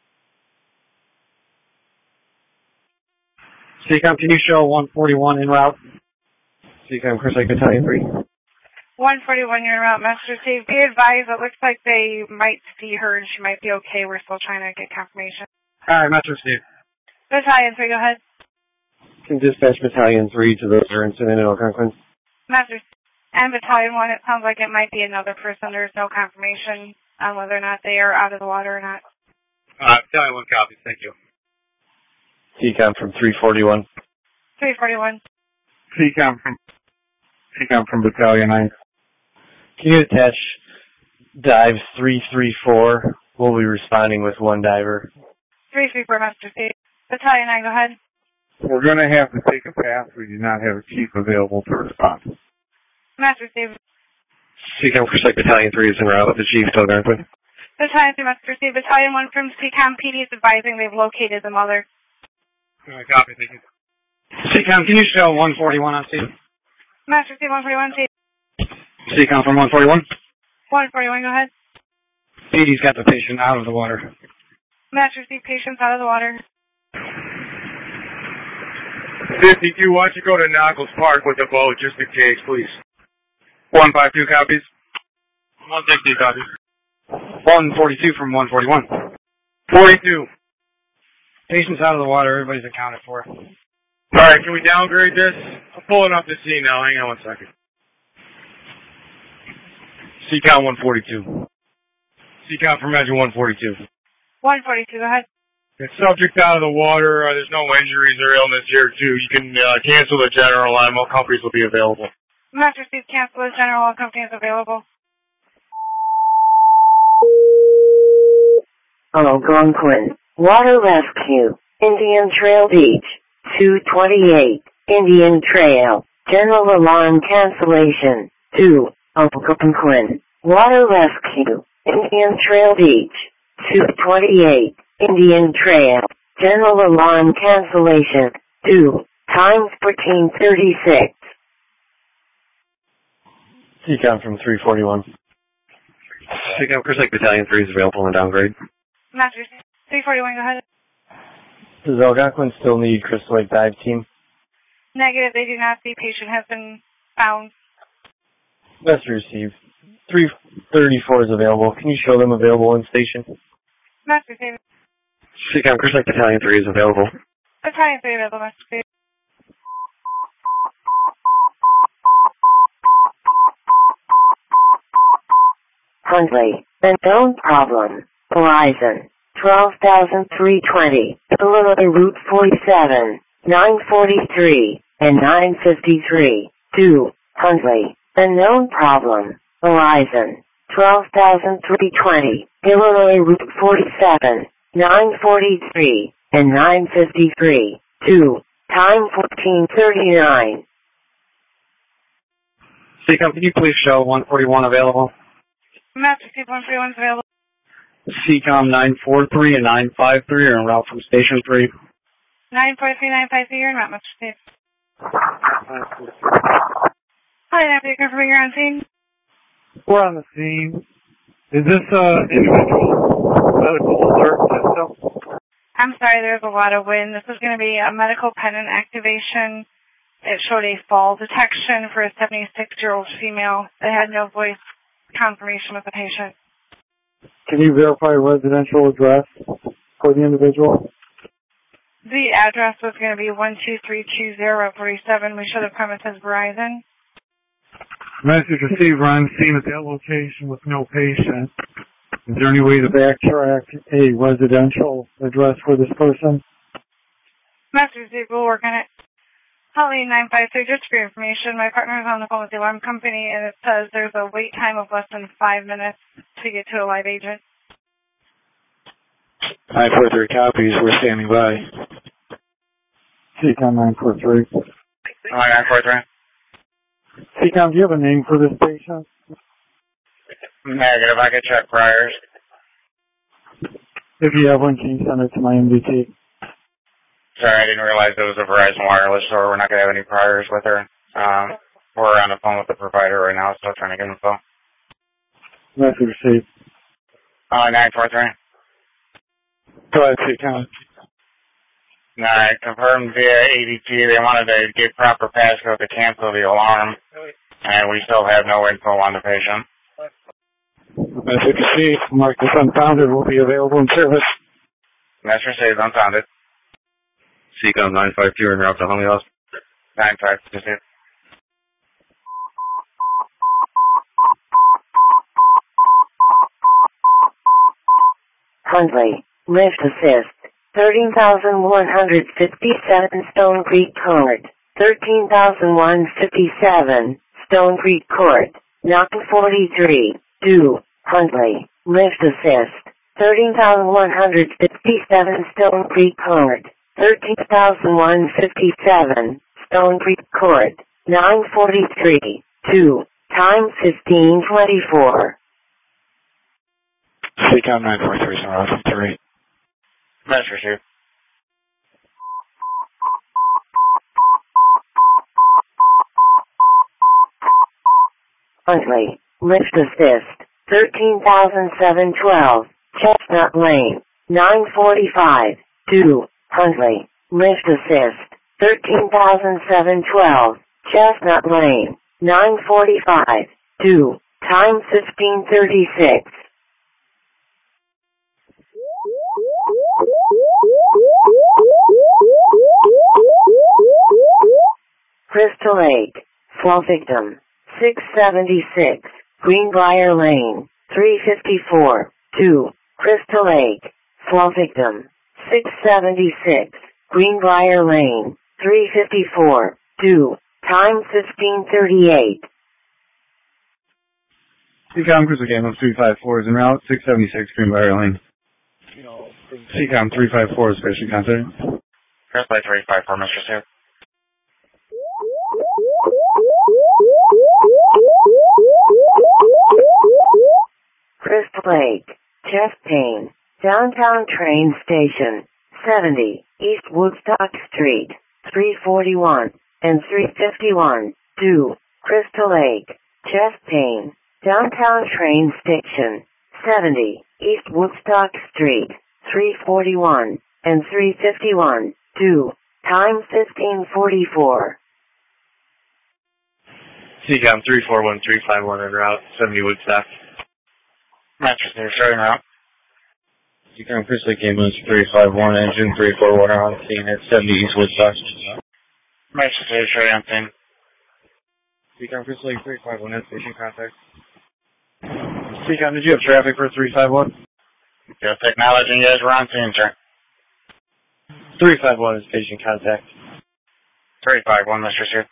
C COM, can you show one forty-one en route? C COM, Crystal Lake Battalion three. one forty-one, you're en route, Master Steve. Be advised, it looks like they might see her and she might be okay. We're still trying to get confirmation. Alright, Master Steve. Battalion three, go ahead. Can dispatch Battalion three to those are incident in Algonquin. Master and Battalion one, it sounds like it might be another person. There's no confirmation on whether or not they are out of the water or not. Uh, Battalion one copies, thank you. C COM from three forty-one. three forty-one. C COM from C COM from Battalion nine. Can you attach dive three three four? We'll be responding with one diver. three three four, Master Steve. Battalion nine, go ahead. We're going to have to take a pass. We do not have a chief available to respond. Master Steve. C COM Crystal Lake Battalion three is en route with the chief to Algonquin. Battalion three, Master Steve. Battalion one from C COM P D is advising they've located the mother. Uh, copy, thank you. C COM, can you show one forty-one on Steve? Master Steve, one forty-one, Steve. C COM from one forty-one? one forty-one, go ahead. P D's got the patient out of the water. Master Steve, patient's out of the water. fifty-two, why don't you go to Noggles Park with the boat, just in case, please. one five two copies. one sixty copies. one forty-two from one forty-one. forty-two. Patient's out of the water. Everybody's accounted for. Alright, can we downgrade this? I'm pulling up the scene now. Hang on one second. C C COM one forty-two. C COM from Engine one forty-two. one forty-two, go ahead. The subject out of the water. Uh, there's no injuries or illness here, too. You can uh, cancel the general line. All companies will be available. Master Steve, cancel the general. All companies available. Algonquin. Water Rescue. Indian Trail Beach. two twenty-eight. Indian Trail. General alarm cancellation. two. Algonquin. Water Rescue. Indian Trail Beach. two twenty-eight. Indian Trail. General alarm cancellation. two. Time fourteen thirty-six. C COM from three forty-one. C COM Chris Lake Battalion three is available and downgrade. Master three forty-one, go ahead. Does Algonquin still need Crystal Lake dive team? Negative, they do not. The patient has been found. Message received. three thirty-four is available. Can you show them available in station? Master Steve. C COM Chris Lake Battalion three is available. Battalion three available, Master Steve. Huntley. The known problem. Horizon. twelve thousand three hundred twenty. Illinois Route forty-seven. nine forty-three. And nine fifty-three. two. Huntley. The known problem. Horizon. twelve thousand three hundred twenty. Illinois Route forty-seven. nine forty-three. And nine fifty-three. two. Time fourteen thirty-nine. C COM, can you please show one forty-one available? Master Steve, one forty-one is available. C COM nine forty-three and nine fifty-three are en route from Station three. nine forty-three, nine fifty, you're in route, Master Steve. Hi, Nancy, you confirming you're on scene? We're on the scene. Is this uh individual medical alert system? I'm sorry, there's a lot of wind. This is going to be a medical pendant activation. It showed a fall detection for a seventy-six-year-old female that had no voice confirmation with the patient. Can you verify residential address for the individual? The address was going to be one two three two zero forty-seven. We should have come as Verizon. Message received on scene at that location with no patient. Is there any way to backtrack a residential address for this person? Master Steve, we'll work on it. Holly nine five three, just for your information, my partner is on the phone with the alarm company, and it says there's a wait time of less than five minutes to get to a live agent. nine four three copies, we're standing by. C COM nine four three. Hi, nine four three. C COM, do you have a name for this patient? Negative, I could check priors. If you have one, can you send it to my M D T? Sorry, I didn't realize it was a Verizon wireless store. We're not going to have any priors with her. Um, we're on the phone with the provider right now, still trying to get info. Message received. Uh, nine four three. Go ahead, C COM. Alright, confirmed via A D T. They wanted to get proper passcode to cancel the alarm, and we still have no info on the patient. Message received. Mark this unfounded will be available in service. Message received, unfounded. C COM nine five two en route to Huntley Hospital. nine five two. Huntley. Lift assist. thirteen thousand one hundred fifty-seven Stone Creek Court. thirteen thousand one hundred fifty-seven Stone Creek Court. nine forty-three. two. Huntley. Lift assist. thirteen thousand one hundred fifty-seven Stone Creek Court. thirteen thousand one hundred fifty-seven Stone Creek Court. nine forty-three. two. Time fifteen twenty-four. C COM nine four three, Sonora three. Message received. Huntley. Lift assist. thirteen thousand seven hundred twelve Chestnut Lane. nine forty-five. two. Huntley. Lift assist. thirteen thousand seven hundred twelve Chestnut Lane. nine forty-five. two. Time fifteen thirty-six. Crystal Lake. Fall victim. six seventy-six. Greenbrier Lane, three fifty-four, two, Crystal Lake, fall victim, six seventy-six, Greenbrier Lane, three fifty-four, two, time fifteen thirty-eight. Seacom Crystal Game three five four is en route, six seventy-six Greenbrier Lane. Seacom three five four is station contact. Crystal Lake three five four, Mister Sue. Crystal Lake, chest pain, downtown train station, seventy, East Woodstock Street, three forty-one, and three fifty-one, two, Crystal Lake, chest pain, downtown train station, seventy, East Woodstock Street, three forty-one, and three fifty-one, two, time fifteen forty-four. Seacom three four one three five one en route, seventy Woodstock. Manchester, starting route. Seacom Crystal Lake Ambulance three five one, engine three four one on scene at seventy East Woodstock. Manchester, starting on scene. Seacom Crystal Lake three five one, station contact. Seacom, did you have traffic for three five one? Just acknowledging you guys were on scene, sir. three five one is station contact. three five one, Mister Sue.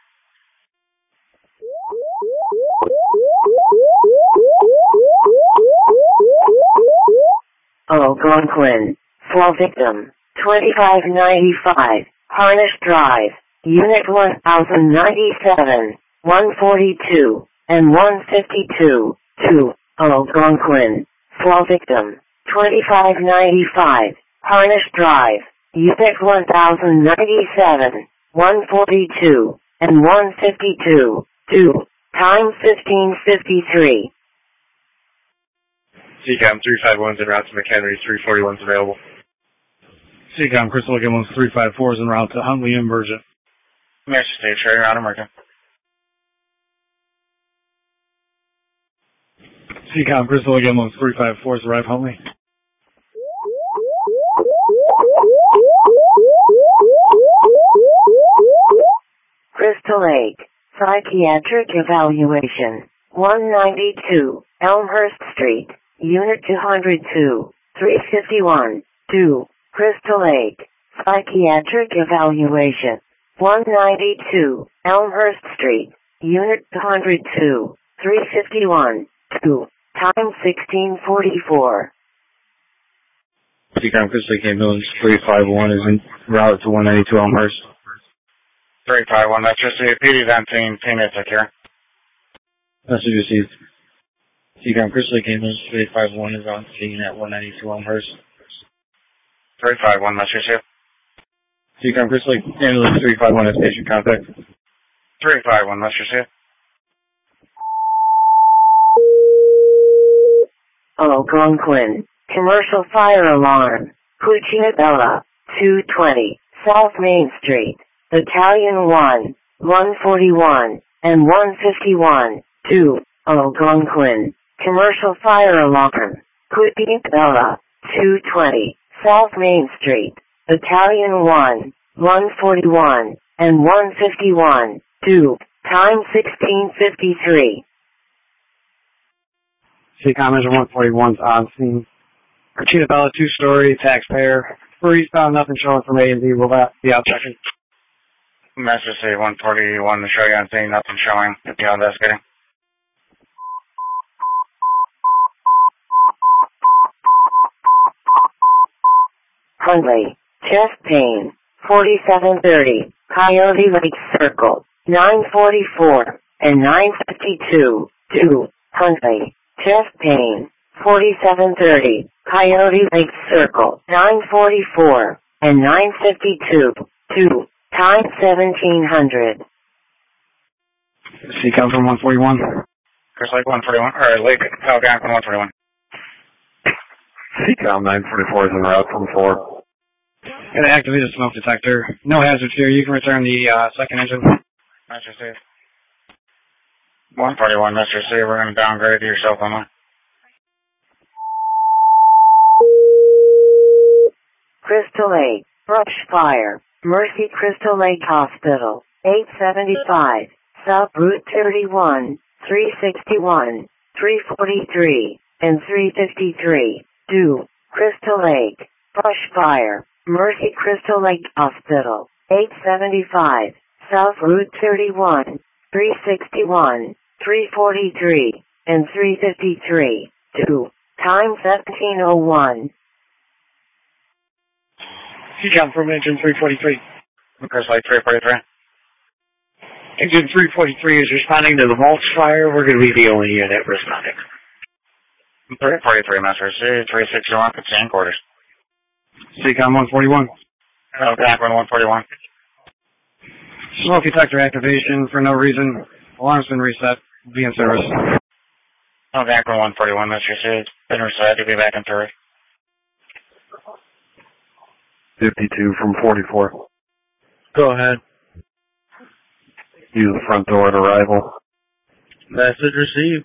Algonquin, fall victim, twenty-five ninety-five, Harnish Drive, Unit one thousand ninety-seven, one forty-two, and one fifty-two, two, Algonquin, fall victim, twenty-five ninety-five, Harnish Drive, Unit one thousand ninety-seven, one forty-two, and one fifty-two, two, time fifteen fifty-three. Seacom three five one is en route to McHenry, three forty-one is available. Seacom Crystal Lake Ambulance three five four is en route to Huntley and Virgin. Mister State, starting route, American. Seacom Crystal Lake Ambulance three five four is arrived Huntley. Crystal Lake, psychiatric evaluation, one ninety-two, Elmhurst Street, Unit two hundred two, three fifty-one, two, Crystal Lake, psychiatric evaluation, one ninety-two, Elmhurst Street, Unit two hundred two, three fifty-one, two, time sixteen forty-four. Seacom Crystal Lake Ambulance three five one is en route to one ninety-two Elmhurst. three five one, Mister State, P D's on scene, team is secure. Message received. Seacom Crystal Lake Ambulance three five one is on scene at one ninety-two Elmhurst. three five one, Mister State. Seacom Crystal Lake Ambulance three five one is station contact. three five one, Mister State. Algonquin, commercial fire alarm, Cuccinabella, two twenty, South Main Street, Battalion one, one forty-one, and one fifty-one, two, Algonquin, commercial fire alarm, Cuccinabella, two twenty, South Main Street, Battalion one, one forty-one, and one fifty-one, two, time sixteen fifty-three. Seacom Engine one forty-one's on scene. Cuccinabella, two-story, taxpayer. For eastbound, nothing showing from A and B. Will that be out checking? Master City one forty-one, the show you on scene, nothing showing. Be out investigating. Huntley, chest pain, forty-seven thirty, Coyote Lake Circle, nine forty-four, and nine fifty-two, two, Huntley, chest pain, forty-seven thirty, Coyote Lake Circle, nine forty-four, and nine fifty-two, two, time seventeen hundred. Seacom from one forty-one. Crystal Lake one forty-one, or Lake Algonquin one forty-one. Seacom nine forty-four is en route from four. Gonna activate a smoke detector. No hazards here. You can return the uh, second engine. Master City. one forty-one, Mister City, we're going to downgrade to yourself only. Crystal Lake, brush fire, Mercy Crystal Lake Hospital, eight seventy-five, South Route thirty-one, three sixty-one, three forty-three, and three fifty-three. Due, Crystal Lake, brush fire, Mercy Crystal Lake Hospital, eight seventy-five, South Route thirty-one, three sixty-one, three forty-three, and three fifty-three. Due, time seventeen oh one. C-COM from engine three forty-three. Chris Lake three forty-three. Engine three forty-three is responding to the mulch fire. We're going to be the only unit responding. three forty-three, Master C, three sixty-one, fifteen quarters. C-COM one forty-one. Oh, Blackburn one forty-one. Smoke detector activation for no reason. Alarm's been reset. Be in service. Oh, Blackburn one forty-one, Mister C, it's been reset. You'll be back in three. fifty-two from forty-four. Go ahead. Use the front door at arrival. Message received.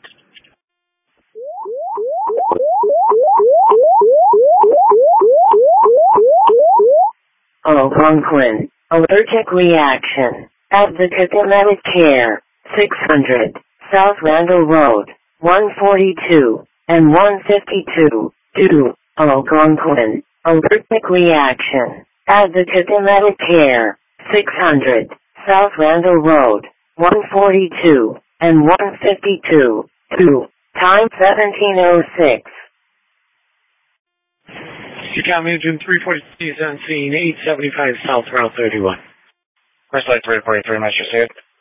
Algonquin, allergic reaction, Advocate Medic Care, six hundred, South Randall Road, one forty-two, and one fifty-two, due, Algonquin, allergic reaction, Advocate Medic Care, six hundred, South Randall Road, one forty-two, and one fifty-two, due, time seventeen oh six. C-COM engine three forty-three is on scene, eight seventy-five South Route thirty-one. Chris Lake three forty-three, Mister C.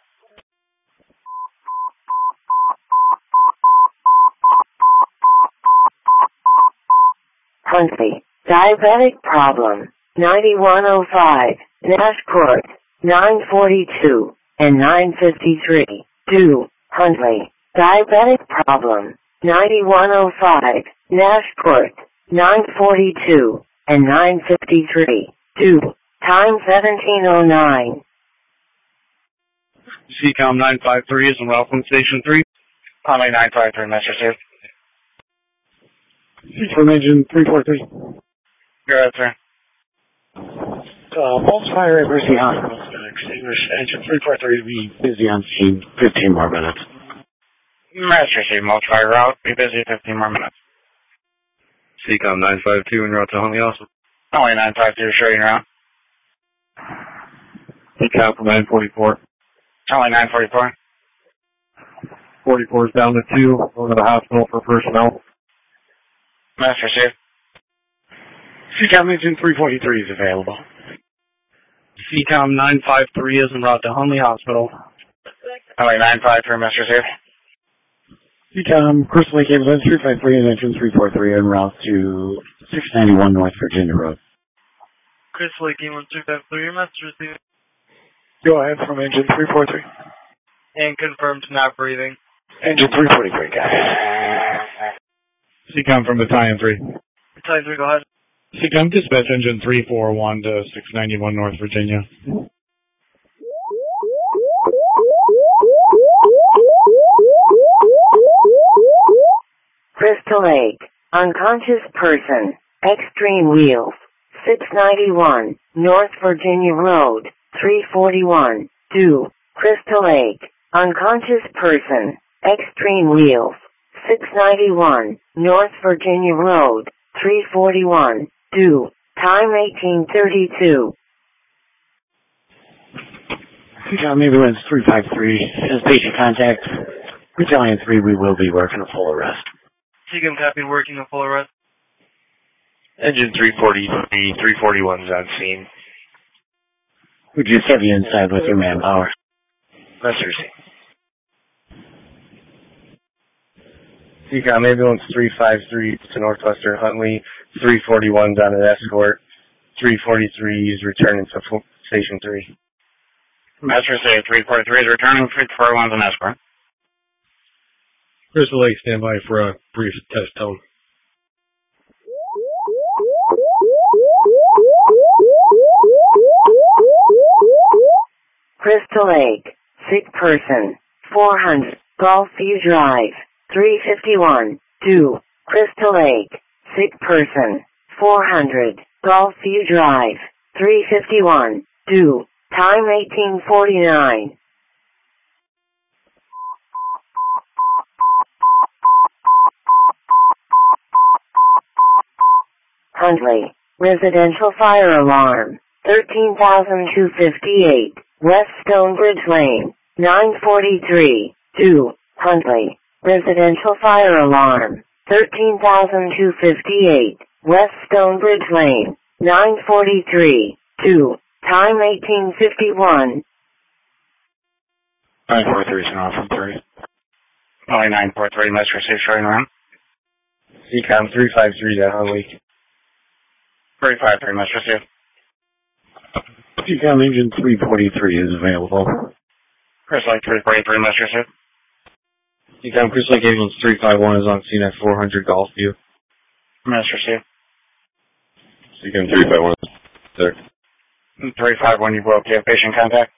Huntley, diabetic problem, ninety-one oh five, Nash Court, nine forty-two, and nine fifty-three, due, Huntley, diabetic problem, ninety-one oh five, Nash Court, nine forty-two, and nine fifty-three, due, time seventeen oh nine. C-COM nine five three is in welcome station three. Conley nine five three, Mister C. From engine three forty-three. Go ahead, sir. Uh, mulch fire at Mercy Hospital is going to extinguish. Engine three forty-three will be busy on scene fifteen more minutes. Master C, mulch fire route. Be busy fifteen more minutes. C-COM nine five two en route to Huntley Hospital. Only nine five two, showing route. C-COM from nine forty-four. Only nine forty-four. forty-four is down to two. Going to the hospital for personnel. Master C. C-COM engine three forty-three is available. C-COM nine five three is en route to Huntley Hospital. Only nine five three, Mister C. C-COM, Crystal Lake Ambulance three five three and engine three forty-three en route to six ninety-one North Virginia Road. Crystal Lake Ambulance three five three, Master C. Go ahead from engine three forty-three. And confirmed not breathing. Engine three forty-three, guys. C-COM from Battalion three. Battalion three, go ahead. C-COM dispatch engine three forty-one to six ninety-one North Virginia. Crystal Lake, unconscious person, extreme wheels, six ninety-one, North Virginia Road, three forty-one, due, Crystal Lake, unconscious person, extreme wheels, six ninety-one, North Virginia Road, three forty-one, due, time eighteen thirty-two. C-COM Ambulance three five three, as patient contact, Battalion three, we will be working a full arrest. C-COM copy, working a full arrest. Engine three forty-three, three forty-one is on scene. We just have you inside with your manpower. Master C. C-COM Ambulance three five three to Northwestern Huntley, three forty-one's on an escort, three forty-three is returning to Station three. Master C, three forty-three is returning, three forty-one's an escort. Crystal Lake, stand by for a brief test tone. Crystal Lake, sick person, four hundred, Gulfview Drive, three fifty-one, due, Crystal Lake, sick person, four hundred, Gulfview Drive, three fifty-one, due, time eighteen forty-nine. Huntley. Residential fire alarm. thirteen thousand two hundred fifty-eight. West Stonebridge Lane. nine forty-three. two. Huntley. Residential fire alarm. thirteen thousand two hundred fifty-eight. West Stonebridge Lane. nine forty-three. two. Time eighteen fifty-one. nine four three is an off from three. Only nine four three, must receive showing around. C COM three five three to Huntley. three five three, must receive. C COM engine three forty-three is available. Chris Lake three forty-three, must receive. C COM Chris Lake ambulance three five one is on scene at four hundred Golf View. Must receive. C COM three five one, sir. three five one, you broke. Do you have patient contact?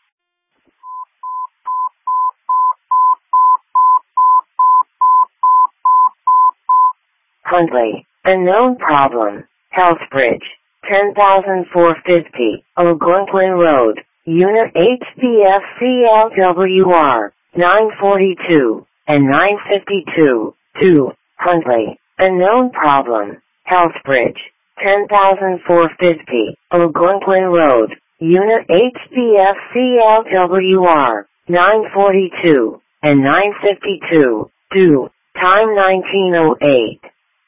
Huntley. Unknown problem. Healthbridge. ten thousand four hundred fifty. Algonquin Road. Unit H P F C L W R. nine forty-two and nine fifty-two. two. Huntley. Unknown problem. Healthbridge. ten thousand four hundred fifty. Algonquin Road. Unit H P F C L W R. nine forty-two and nine fifty-two. two. Time nineteen oh eight.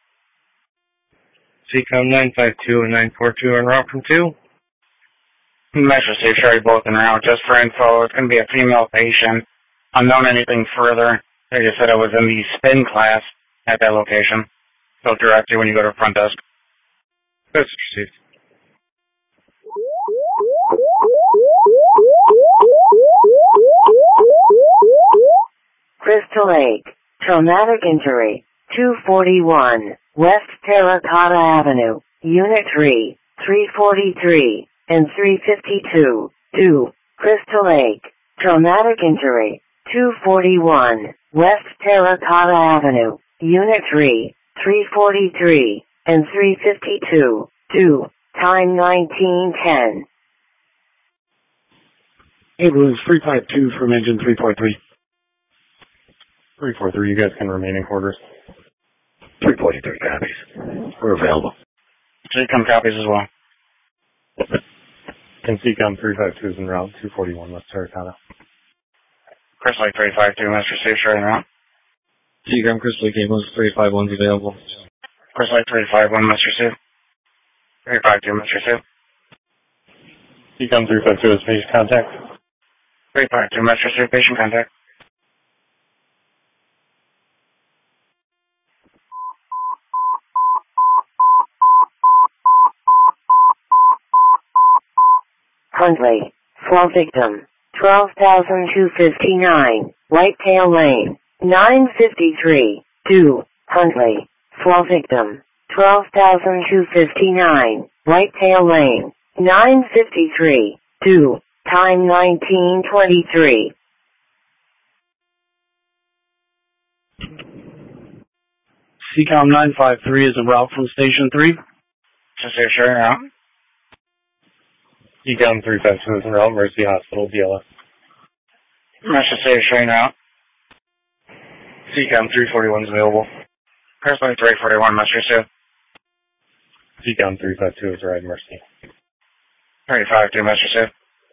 C COM nine five two and nine four two en route from two. Must receive, Sherry, both en route. Just for info, it's going to be a female patient. Unknown anything further. They just said it was in the spin class at that location. They'll direct you when you go to front desk. That's received. Crystal Lake. Traumatic injury. two forty-one. West Terracotta Avenue. Unit three. three forty-three and three fifty-two. two. Crystal Lake. Traumatic injury. two forty-one. West Terracotta Avenue. Unit three. three forty-three and three fifty-two. two. Time nineteen ten. Ambulance three five two from engine three four three. three four three, you guys can remain in quarters. three forty-three copies. We're available. C COM copies as well. And C COM three five two is en route two forty-one West Terracotta. Chris Lake three five two, must receive, showing around. C COM Chris Lake ambulance three five one is available. Chris Lake three five one, must receive. three five two, must receive. C COM three five two is patient contact. three five two, must receive, patient contact. Huntley. Flow victim. twelve thousand two hundred fifty-nine. Whitetail Lane. nine fifty-three. two. Huntley. Flow victim. twelve thousand two hundred fifty-nine. Whitetail Lane. nine fifty-three. two. Time nineteen twenty-three. C COM nine five three is en route from Station three. Just say showing around. C COM three five two is en route, Mercy Hospital, D L S. Must say showing out. C COM three forty-one is available. Chris Lake three forty-one, must receive. C COM three five two is right, Mercy. three five two, must receive.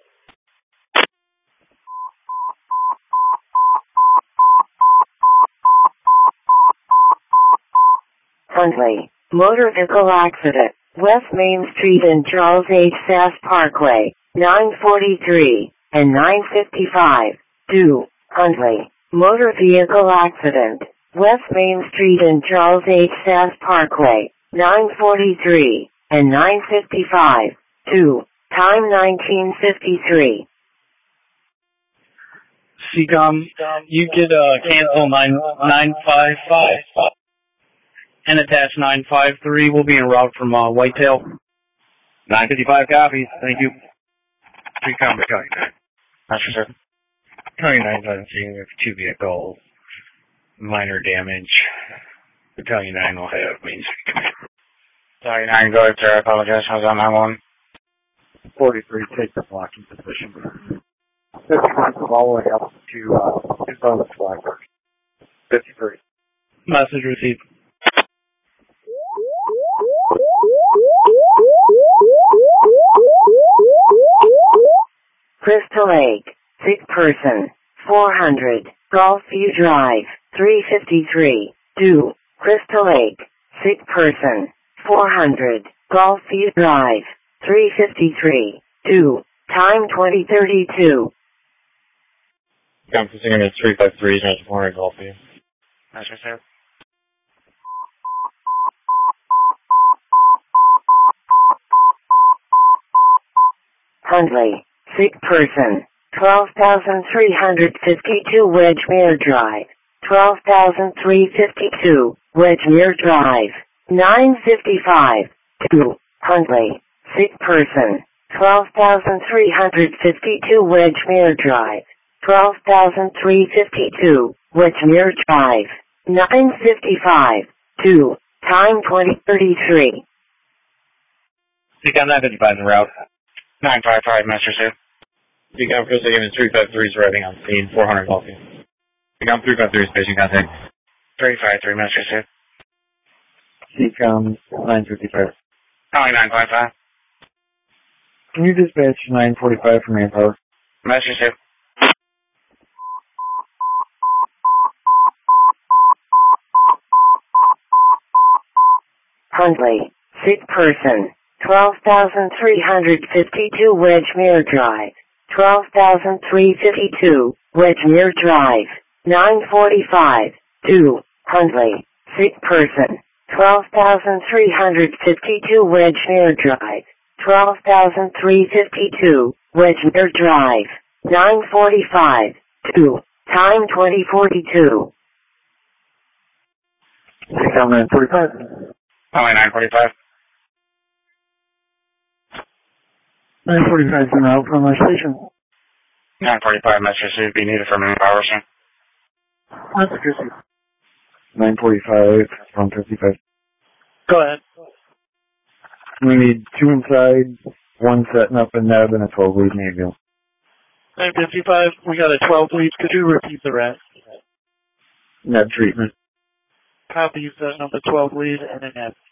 Huntley. Motor vehicle accident. West Main Street and Charles H. Sass Parkway. nine forty-three and nine fifty-five. two. Huntley. Motor vehicle accident. West Main Street and Charles H. Sass Parkway. nine forty-three and nine fifty-five. two. Time nineteen fifty-three. C COM, you could uh, cancel nine nine five five and attach nine five three. We'll be en route from uh, Whitetail. nine fifty-five copies. Thank you. C COM Battalion nine. That's for sure. Battalion nine's on scene with two vehicles. Minor damage. Battalion nine will have Main Street command. Battalion nine, go ahead, sir. I apologize. I was on that one. forty-three, take the blocking position. fifty-three, all the way up to, uh, two thousand Blackbird. fifty-three. Message received. Crystal Lake. Sick person. four hundred. Gulfview Drive. three fifty-three. two. Crystal Lake. Sick person. four hundred. Gulfview Drive. three fifty-three. two. Time twenty thirty-two. Conferencing unit three five three, Central four hundred Gulfview. Master, sir. Hundley. Sick person. twelve thousand three hundred fifty-two Wedgemere Drive. twelve thousand three hundred fifty-two Wedgemere Drive. nine fifty-five. two. Hundley. Sick person. twelve thousand three hundred fifty-two Wedgemere Drive. twelve thousand three hundred fifty-two Wedgemere Drive. nine fifty-five. two. Time twenty thirty-three. Decom nine fifty-five en route. nine five five, Master, sir. Decom Crystal Unit three five three is arriving on scene, four hundred Gulfview. Decom three five three is patient contact. three five three, Master, sir. Decom nine fifty-five. Calling nine five five. Can you dispatch nine forty-five for manpower? Master, sir. Hundley. Sick person. twelve thousand three hundred fifty-two Wedgemere Drive. twelve thousand three hundred fifty-two Wedgemere Drive. nine forty-five. two. Hundley. Sick person. twelve thousand three hundred fifty-two Wedgemere Drive. twelve thousand three hundred fifty-two Wedgemere Drive. nine forty-five. two. Time twenty forty-two. Decom nine forty-five. Calling nine forty-five. nine forty-five en route from our station. nine forty-five, Master, sir. Be needed for manpower, sir. That's good. nine forty-five from fifty-five. Go ahead. We need two inside, one setting up a neb, and a twelve lead Navy. nine fifty-five, we got a twelve lead. Could you repeat the rest? Neb treatment. Copy, you setting up a twelve lead and a net.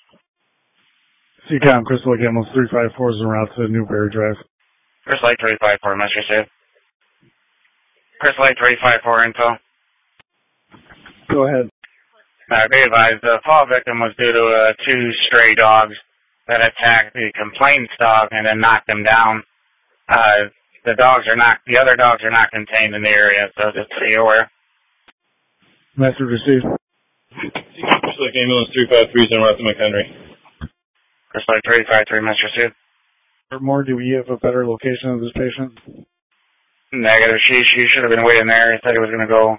Decom Crystal Lake Ambulance three five four is en route to Newberry Drive. Crystal Lake three five four, Master, sir. Crystal Lake three five four, info. Go ahead. Uh, be advised, the fall victim was due to uh, two stray dogs that attacked the complaints dog and then knocked him down. Uh, the dogs are not, the other dogs are not contained in the area, so just so you're aware. Message received. Crystal Lake Ambulance three five three is en route to McHenry. Crystal Lake three five three, Master, sir. More, do we have a better location of this patient? Negative. She, she should have been waiting there. He said he was going to go.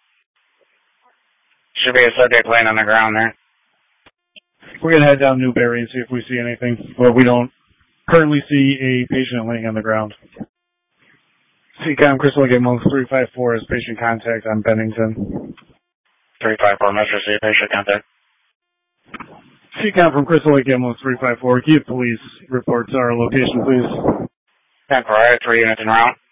Should be a subject laying on the ground there. We're going to head down Newberry and see if we see anything. Well, we don't currently see a patient laying on the ground. Decom Crystal Lake Ambulance three five four is patient contact on Bennington. three five four, Metro C, patient contact. Decom from Crystal Lake Ambulance three five four. Kiev Police reports our location, please. ten four, I have three units en route.